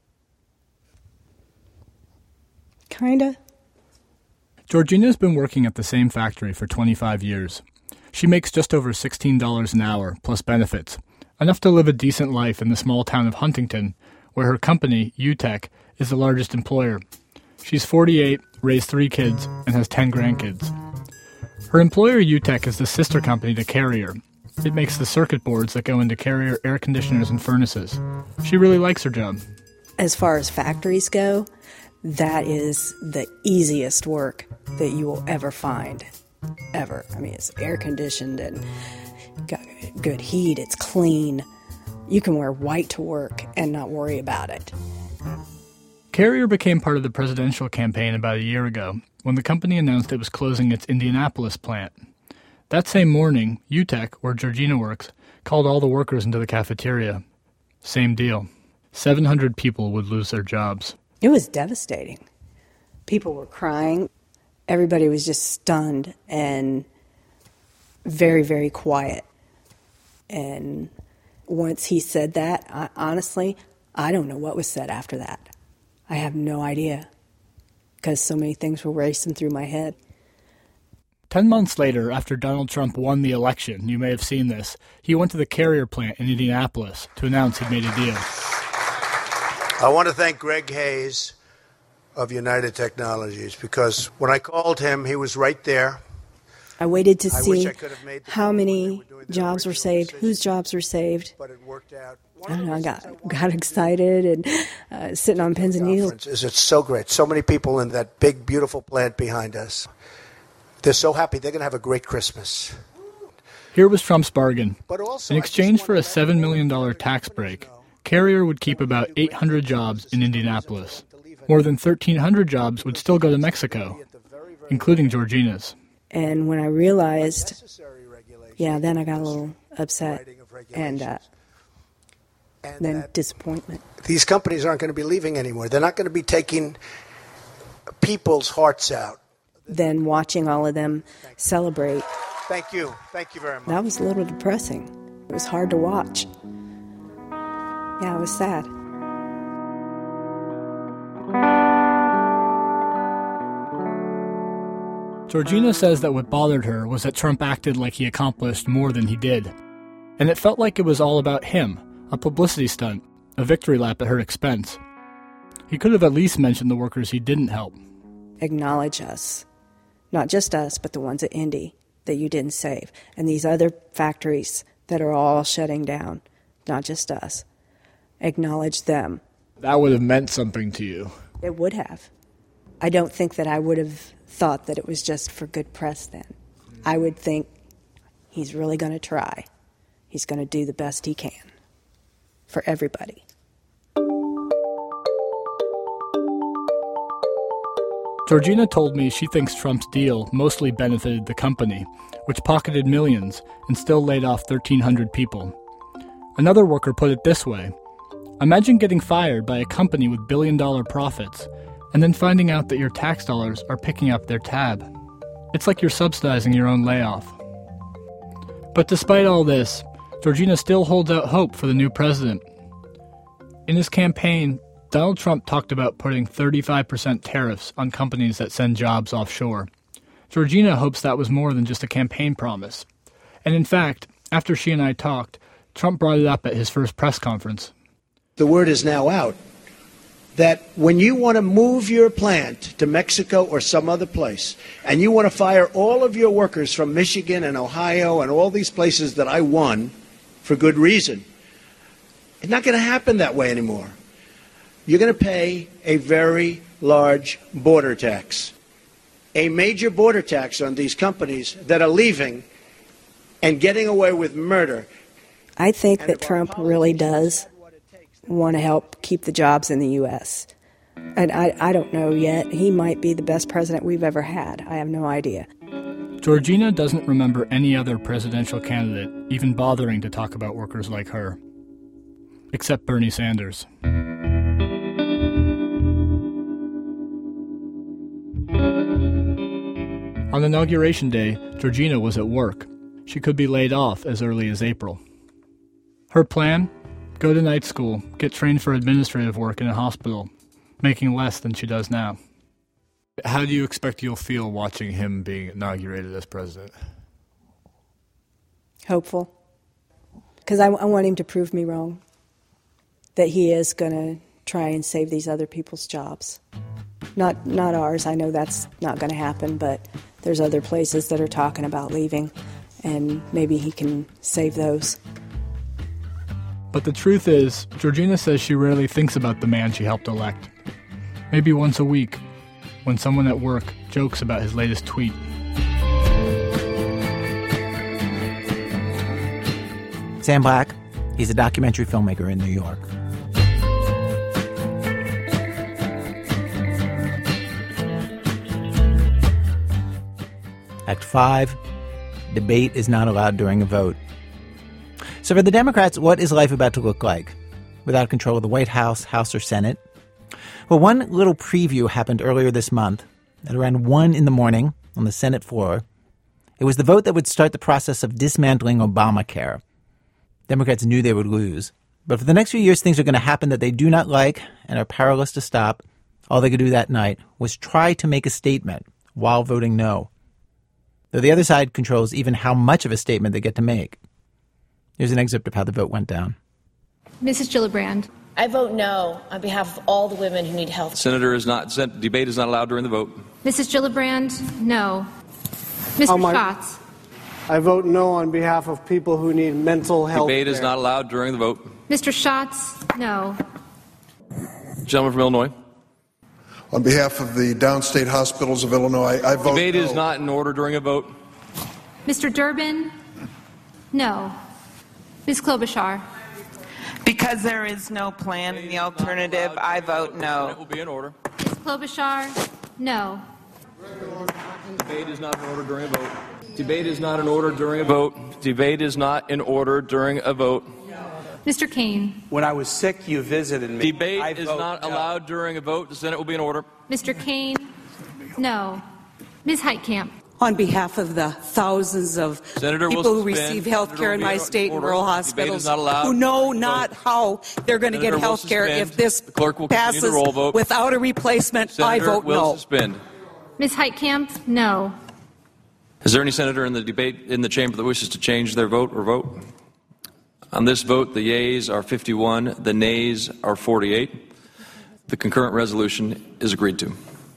Kinda. Georgina's been working at the same factory for 25 years. She makes just over $16 an hour, plus benefits, enough to live a decent life in the small town of Huntington, where her company, UTEC, is the largest employer. She's 48, raised 3 kids, and has 10 grandkids. Her employer, UTEC, is the sister company to Carrier. It makes the circuit boards that go into Carrier air conditioners and furnaces. She really likes her job. As far as factories go, that is the easiest work that you will ever find, ever. I mean, it's air-conditioned and got good heat, it's clean. You can wear white to work and not worry about it. Carrier became part of the presidential campaign about a year ago, when the company announced it was closing its Indianapolis plant. That same morning, UTEC, where Georgina works, called all the workers into the cafeteria. Same deal. 700 people would lose their jobs. It was devastating. People were crying. Everybody was just stunned and very, very quiet. And once he said that, honestly, I don't know what was said after that. I have no idea, because so many things were racing through my head. 10 months later, after Donald Trump won the election, you may have seen this, he went to the Carrier plant in Indianapolis to announce he'd made a deal. I want to thank Greg Hayes of United Technologies, because when I called him, he was right there. I waited to see how many jobs were saved, whose jobs were saved. I don't know, I got excited and sitting on pins and needles. It's so great. So many people in that big, beautiful plant behind us. They're so happy. They're going to have a great Christmas. Here was Trump's bargain. In exchange for a $7 million tax break, Carrier would keep about 800 jobs in Indianapolis. More than 1,300 jobs would still go to Mexico, including Georgina's. And when I realized, then I got a little upset and then disappointment. These companies aren't going to be leaving anymore. They're not going to be taking people's hearts out. Then watching all of them celebrate. Thank you. Thank you very much. That was a little depressing. It was hard to watch. Yeah, it was sad. Georgina says that what bothered her was that Trump acted like he accomplished more than he did. And it felt like it was all about him, a publicity stunt, a victory lap at her expense. He could have at least mentioned the workers he didn't help. Acknowledge us. Not just us, but the ones at Indy that you didn't save. And these other factories that are all shutting down. Not just us. Acknowledge them. That would have meant something to you. It would have. I don't think that I would have thought that it was just for good press then. I would think, He's really going to try. He's going to do the best he can for everybody. Georgina told me she thinks Trump's deal mostly benefited the company, which pocketed millions and still laid off 1,300 people. Another worker put it this way: imagine getting fired by a company with billion-dollar profits and then finding out that your tax dollars are picking up their tab. It's like you're subsidizing your own layoff. But despite all this, Georgina still holds out hope for the new president. In his campaign, Donald Trump talked about putting 35% tariffs on companies that send jobs offshore. Georgina hopes that was more than just a campaign promise. And in fact, after she and I talked, Trump brought it up at his first press conference. The word is now out that when you want to move your plant to Mexico or some other place, and you want to fire all of your workers from Michigan and Ohio and all these places that I won for good reason, it's not going to happen that way anymore. You're going to pay a very large border tax, a major border tax on these companies that are leaving and getting away with murder. I think that Trump really does want to help keep the jobs in the U.S. And I don't know yet. He might be the best president we've ever had. I have no idea. Georgina doesn't remember any other presidential candidate even bothering to talk about workers like her. Except Bernie Sanders. On Inauguration Day, Georgina was at work. She could be laid off as early as April. Her plan? Go to night school, get trained for administrative work in a hospital, making less than she does now. How do you expect you'll feel watching him being inaugurated as president? Hopeful. Because I want him to prove me wrong. That he is going to try and save these other people's jobs. Not ours. I know that's not going to happen, but there's other places that are talking about leaving, and maybe he can save those. But the truth is, Georgina says she rarely thinks about the man she helped elect. Maybe once a week, when someone at work jokes about his latest tweet. Sam Black, he's a documentary filmmaker in New York. Act 5, debate is not allowed during a vote. So for the Democrats, what is life about to look like? Without control of the White House, House, or Senate? Well, one little preview happened earlier this month at around 1 in the morning on the Senate floor. It was the vote that would start the process of dismantling Obamacare. Democrats knew they would lose. But for the next few years, things are going to happen that they do not like and are powerless to stop. All they could do that night was try to make a statement while voting no. Though the other side controls even how much of a statement they get to make. Here's an excerpt of how the vote went down. Mrs. Gillibrand. I vote no on behalf of all the women who need health. Debate is not allowed during the vote. Mrs. Gillibrand, no. Mr. Schatz. I vote no on behalf of people who need mental health Debate care. is not allowed during the vote. Mr. Schatz, no. Gentleman from Illinois. On behalf of the downstate hospitals of Illinois, I vote Debate no. is not in order during a vote. Mr. Durbin, no. Ms. Klobuchar. Because there is no plan in the alternative, I vote no. It will be in order. Ms. Klobuchar, no. Debate is not in order during a vote. Debate is not in order during a vote. Debate is not in order during a vote. Mr. Kane. When I was sick, you visited me. Debate is not allowed during a vote. The Senate will be in order. Mr. Kane, no. Ms. Heitkamp. On behalf of the thousands of people who receive health care in my state and rural hospitals who know not how they're going to get health care if this passes without a replacement, I vote no. Suspend. Ms. Heitkamp, no. Is there any senator in the debate in the chamber that wishes to change their vote or vote? On this vote, the yeas are 51, the nays are 48. The concurrent resolution is agreed to.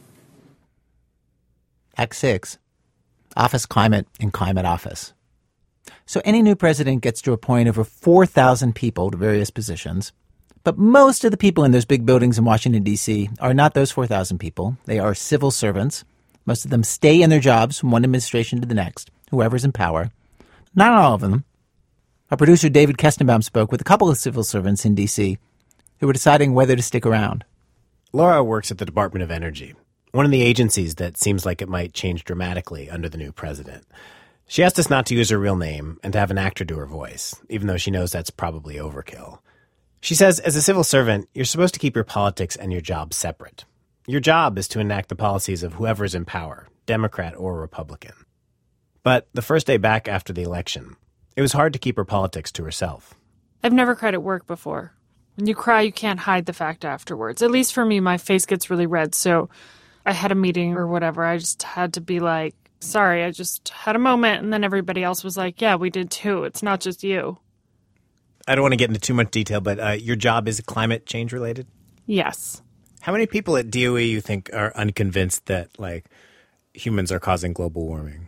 Act 6. Office climate in climate office. So any new president gets to appoint over 4,000 people to various positions. But most of the people in those big buildings in Washington, D.C. are not those 4,000 people. They are civil servants. Most of them stay in their jobs from one administration to the next, whoever's in power. Not all of them. Our producer David Kestenbaum spoke with a couple of civil servants in D.C. who were deciding whether to stick around. Laura works at the Department of Energy, one of the agencies that seems like it might change dramatically under the new president. She asked us not to use her real name and to have an actor do her voice, even though she knows that's probably overkill. She says, as a civil servant, you're supposed to keep your politics and your job separate. Your job is to enact the policies of whoever's in power, Democrat or Republican. But the first day back after the election, it was hard to keep her politics to herself. I've never cried at work before. When you cry, you can't hide the fact afterwards. At least for me, my face gets really red, so I had a meeting or whatever. I just had to be like, sorry, I just had a moment, and then everybody else was like, yeah, we did too. It's not just you. I don't want to get into too much detail, but your job is climate change related? Yes. How many people at DOE you think are unconvinced that, humans are causing global warming?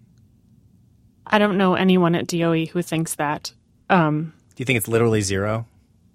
I don't know anyone at DOE who thinks that. Do you think it's literally zero?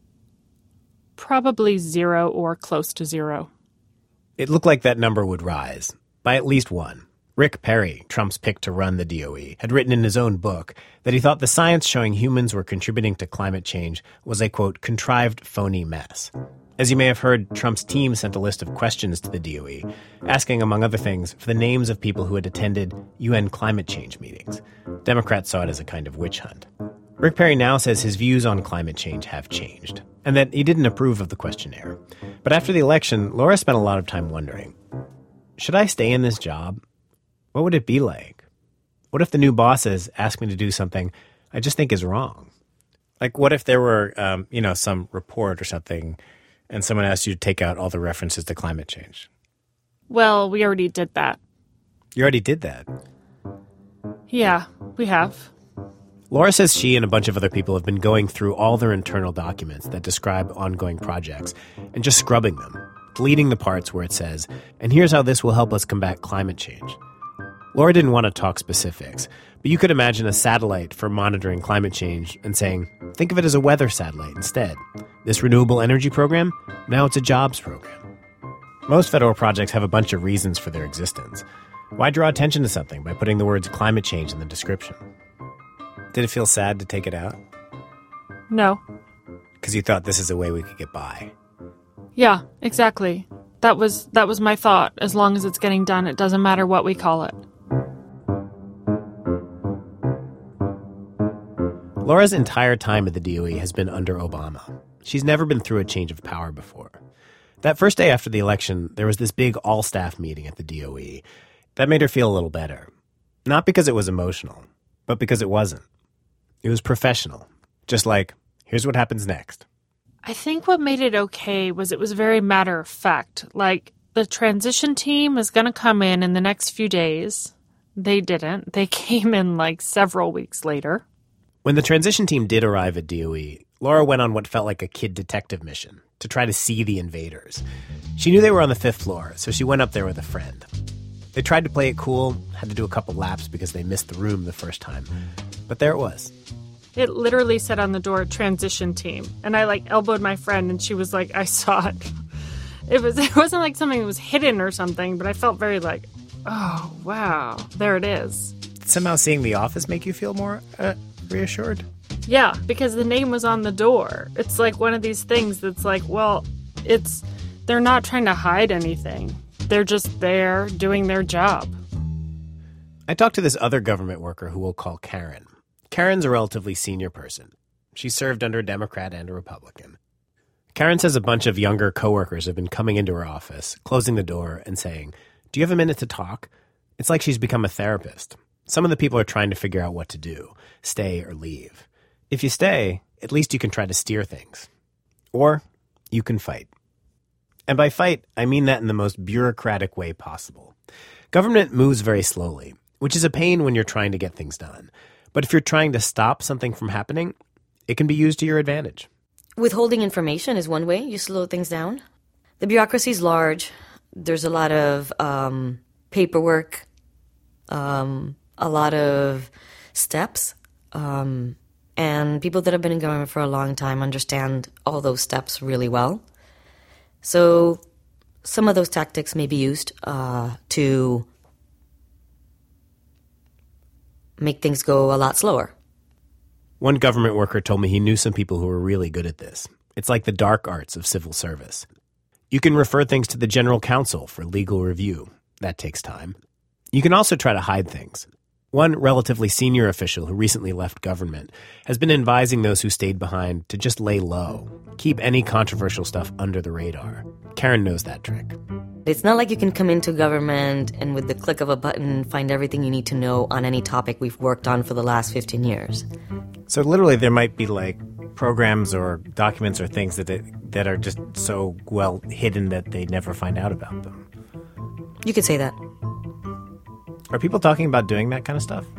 Probably zero or close to zero. It looked like that number would rise, by at least one. Rick Perry, Trump's pick to run the DOE, had written in his own book that he thought the science showing humans were contributing to climate change was a, quote, contrived, phony mess. As you may have heard, Trump's team sent a list of questions to the DOE, asking, among other things, for the names of people who had attended UN climate change meetings. Democrats saw it as a kind of witch hunt. Rick Perry now says his views on climate change have changed, and that he didn't approve of the questionnaire. But after the election, Laura spent a lot of time wondering, should I stay in this job? What would it be like? What if the new bosses ask me to do something I just think is wrong? What if there were, some report or something, and someone asked you to take out all the references to climate change? Well, we already did that. You already did that? Yeah, we have. Laura says she and a bunch of other people have been going through all their internal documents that describe ongoing projects and just scrubbing them, deleting the parts where it says, and here's how this will help us combat climate change. Laura didn't want to talk specifics, but you could imagine a satellite for monitoring climate change and saying, think of it as a weather satellite instead. This renewable energy program, now it's a jobs program. Most federal projects have a bunch of reasons for their existence. Why draw attention to something by putting the words climate change in the description? Did it feel sad to take it out? No. Because you thought this is a way we could get by. Yeah, exactly. That was my thought. As long as it's getting done, it doesn't matter what we call it. Laura's entire time at the DOE has been under Obama. She's never been through a change of power before. That first day after the election, there was this big all-staff meeting at the DOE. That made her feel a little better. Not because it was emotional, but because it wasn't. It was professional. Just like, here's what happens next. I think what made it okay was it was very matter of fact. The transition team is going to come in the next few days. They didn't. They came in several weeks later. When the transition team did arrive at DOE, Laura went on what felt like a kid detective mission to try to see the invaders. She knew they were on the 5th floor, so she went up there with a friend. They tried to play it cool, had to do a couple laps because they missed the room the first time. But there it was. It literally said on the door, transition team. And I elbowed my friend and she was like, I saw it. It wasn't like something that was hidden or something, but I felt very oh, wow, there it is. Did somehow seeing The Office make you feel more reassured? Yeah, because the name was on the door. It's one of these things that's they're not trying to hide anything. They're just there doing their job. I talked to this other government worker who we'll call Karen. Karen's a relatively senior person. She served under a Democrat and a Republican. Karen says a bunch of younger coworkers have been coming into her office, closing the door and saying, do you have a minute to talk? It's like she's become a therapist. Some of the people are trying to figure out what to do, stay or leave. If you stay, at least you can try to steer things. Or you can fight. And by fight, I mean that in the most bureaucratic way possible. Government moves very slowly, which is a pain when you're trying to get things done. But if you're trying to stop something from happening, it can be used to your advantage. Withholding information is one way you slow things down. The bureaucracy is large. There's a lot of paperwork, a lot of steps. And people that have been in government for a long time understand all those steps really well. So some of those tactics may be used to make things go a lot slower. One government worker told me he knew some people who were really good at this. It's like the dark arts of civil service. You can refer things to the general counsel for legal review. That takes time. You can also try to hide things. One relatively senior official who recently left government has been advising those who stayed behind to just lay low, keep any controversial stuff under the radar. Karen knows that trick. It's not like you can come into government and with the click of a button find everything you need to know on any topic we've worked on for the last 15 years. So literally there might be like programs or documents or things that are just so well hidden that they never find out about them. You could say that. Are people talking about doing that kind of stuff?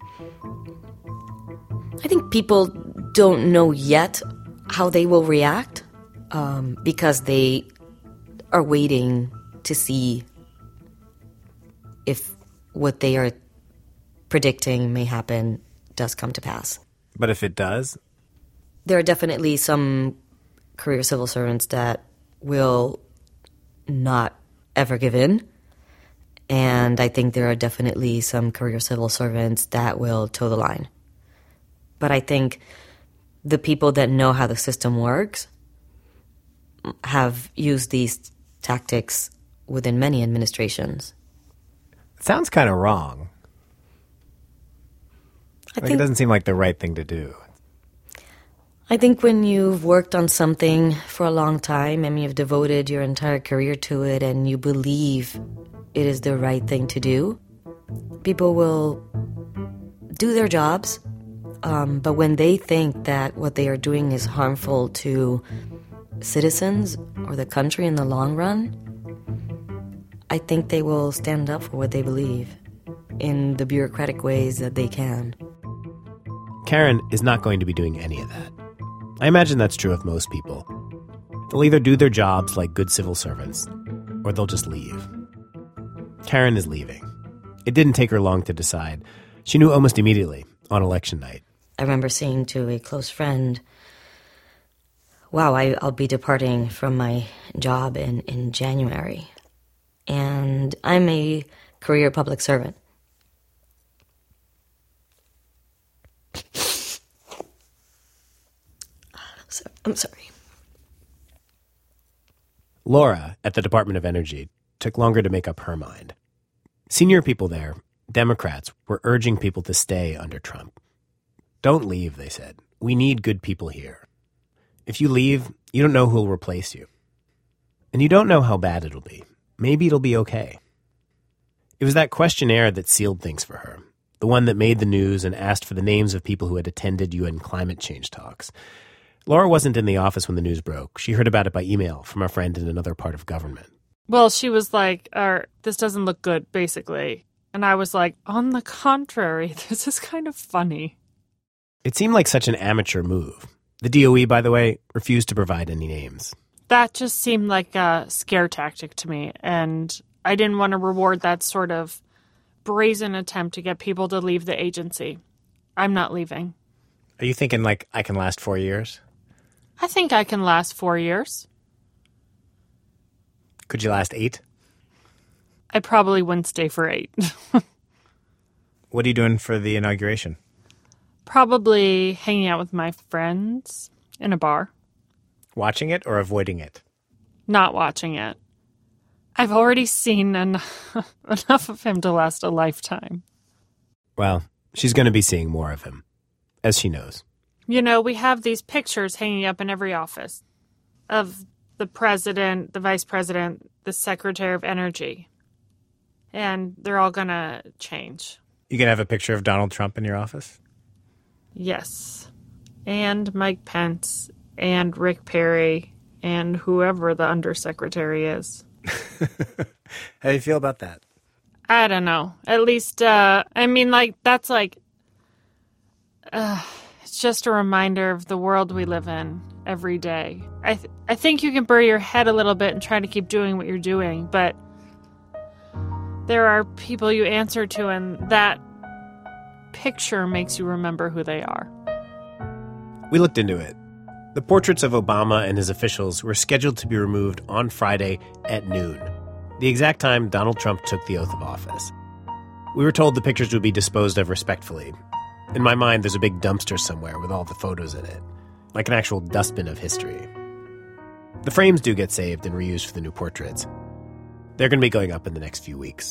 I think people don't know yet how they will react because they are waiting to see if what they are predicting may happen does come to pass. But if it does? There are definitely some career civil servants that will not ever give in. And I think there are definitely some career civil servants that will toe the line. But I think the people that know how the system works have used these tactics within many administrations. It sounds kind of wrong. It doesn't seem like the right thing to do. I think when you've worked on something for a long time and you've devoted your entire career to it and you believe it is the right thing to do, people will do their jobs. But when they think that what they are doing is harmful to citizens or the country in the long run, I think they will stand up for what they believe in the bureaucratic ways that they can. Karen is not going to be doing any of that. I imagine that's true of most people. They'll either do their jobs like good civil servants, or they'll just leave. Karen is leaving. It didn't take her long to decide. She knew almost immediately on election night. I remember saying to a close friend, wow, I'll be departing from my job in January. And I'm a career public servant. I'm sorry. Laura, at the Department of Energy, took longer to make up her mind. Senior people there, Democrats, were urging people to stay under Trump. Don't leave, they said. We need good people here. If you leave, you don't know who'll replace you. And you don't know how bad it'll be. Maybe it'll be okay. It was that questionnaire that sealed things for her, the one that made the news and asked for the names of people who had attended UN climate change talks. Laura wasn't in the office when the news broke. She heard about it by email from a friend in another part of government. Well, she was like, this doesn't look good, basically. And I was like, on the contrary, this is kind of funny. It seemed like such an amateur move. The DOE, by the way, refused to provide any names. That just seemed like a scare tactic to me. And I didn't want to reward that sort of brazen attempt to get people to leave the agency. I'm not leaving. Are you thinking like I can last 4 years? I think I can last 4 years. Could you last 8? I probably wouldn't stay for 8. What are you doing for the inauguration? Probably hanging out with my friends in a bar. Watching it or avoiding it? Not watching it. I've already seen enough of him to last a lifetime. Well, she's going to be seeing more of him, as she knows. You know, we have these pictures hanging up in every office of the president, the vice president, the secretary of energy. And they're all going to change. You can have a picture of Donald Trump in your office? Yes. And Mike Pence and Rick Perry and whoever the undersecretary is. How do you feel about that? I don't know. At least, that's like... It's just a reminder of the world we live in every day. I think you can bury your head a little bit and try to keep doing what you're doing, but there are people you answer to, and that picture makes you remember who they are. We looked into it. The portraits of Obama and his officials were scheduled to be removed on Friday at noon, the exact time Donald Trump took the oath of office. We were told the pictures would be disposed of respectfully, In my mind, there's a big dumpster somewhere with all the photos in it, like an actual dustbin of history. The frames do get saved and reused for the new portraits. They're going to be going up in the next few weeks.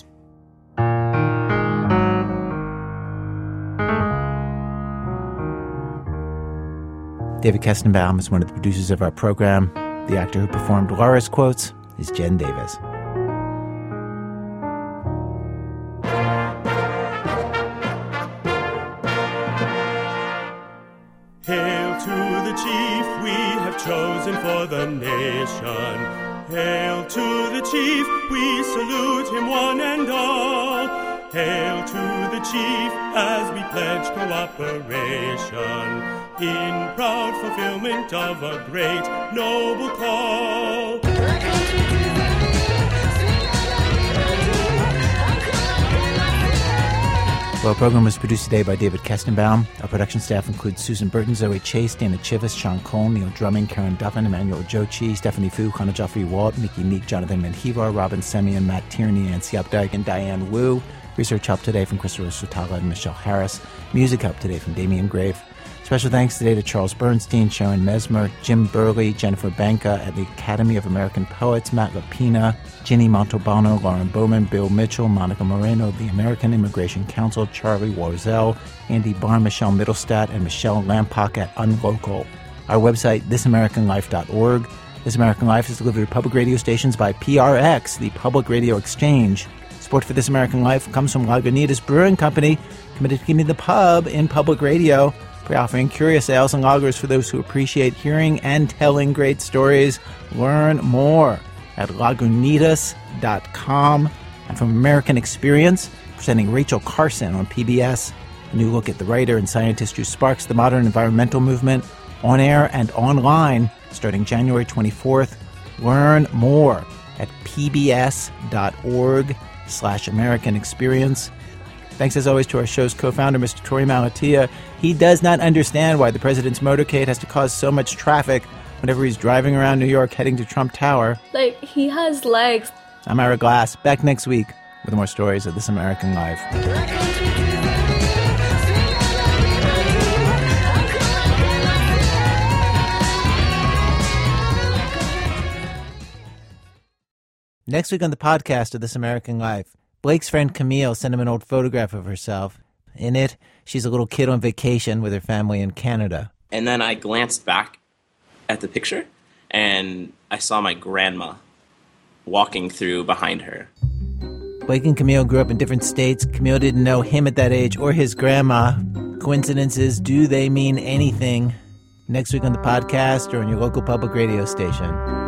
David Kestenbaum is one of the producers of our program. The actor who performed Laura's quotes is Jen Davis. Hail to the chief we have chosen for the nation. Hail to the chief, we salute him one and all. Hail to the chief as we pledge cooperation in proud fulfillment of a great noble call. Well, our program was produced today by David Kestenbaum. Our production staff includes Susan Burton, Zoe Chase, Dana Chivas, Sean Cole, Neil Drumming, Karen Duffin, Emmanuel Jochi, Stephanie Fu, Hannah Joffrey Walt, Mickey Meek, Jonathan Menjivar, Robin Semyon, Matt Tierney, Ann Siopdike, and Diane Wu. Research help today from Christopher Sutala and Michelle Harris. Music help today from Damian Grave. Special thanks today to Charles Bernstein, Sharon Mesmer, Jim Burley, Jennifer Banka at the Academy of American Poets, Matt Lapina, Ginny Montalbano, Lauren Bowman, Bill Mitchell, Monica Moreno, the American Immigration Council, Charlie Warzel, Andy Barr, Michelle Middlestadt, and Michelle Lampock at Unlocal. Our website, thisamericanlife.org. This American Life is delivered to public radio stations by PRX, the Public Radio Exchange. Support for This American Life comes from Lagunitas Brewing Company, committed to keeping the pub in public radio, by offering curious ales and lagers for those who appreciate hearing and telling great stories. Learn more at Lagunitas.com. And from American Experience, presenting Rachel Carson on PBS, a new look at the writer and scientist who sparks the modern environmental movement, on air and online, starting January 24th. Learn more at pbs.org/American Experience. Thanks, as always, to our show's co-founder, Mr. Torey Malatia. He does not understand why the president's motorcade has to cause so much traffic whenever he's driving around New York heading to Trump Tower. Like, he has legs. I'm Ira Glass, back next week with more stories of This American Life. Next week on the podcast of This American Life, Blake's friend Camille sent him an old photograph of herself. In it, she's a little kid on vacation with her family in Canada. And then I glanced back at the picture, and I saw my grandma walking through behind her. Blake and Camille grew up in different states. Camille didn't know him at that age or his grandma. Coincidences, do they mean anything? Next week on the podcast or on your local public radio station.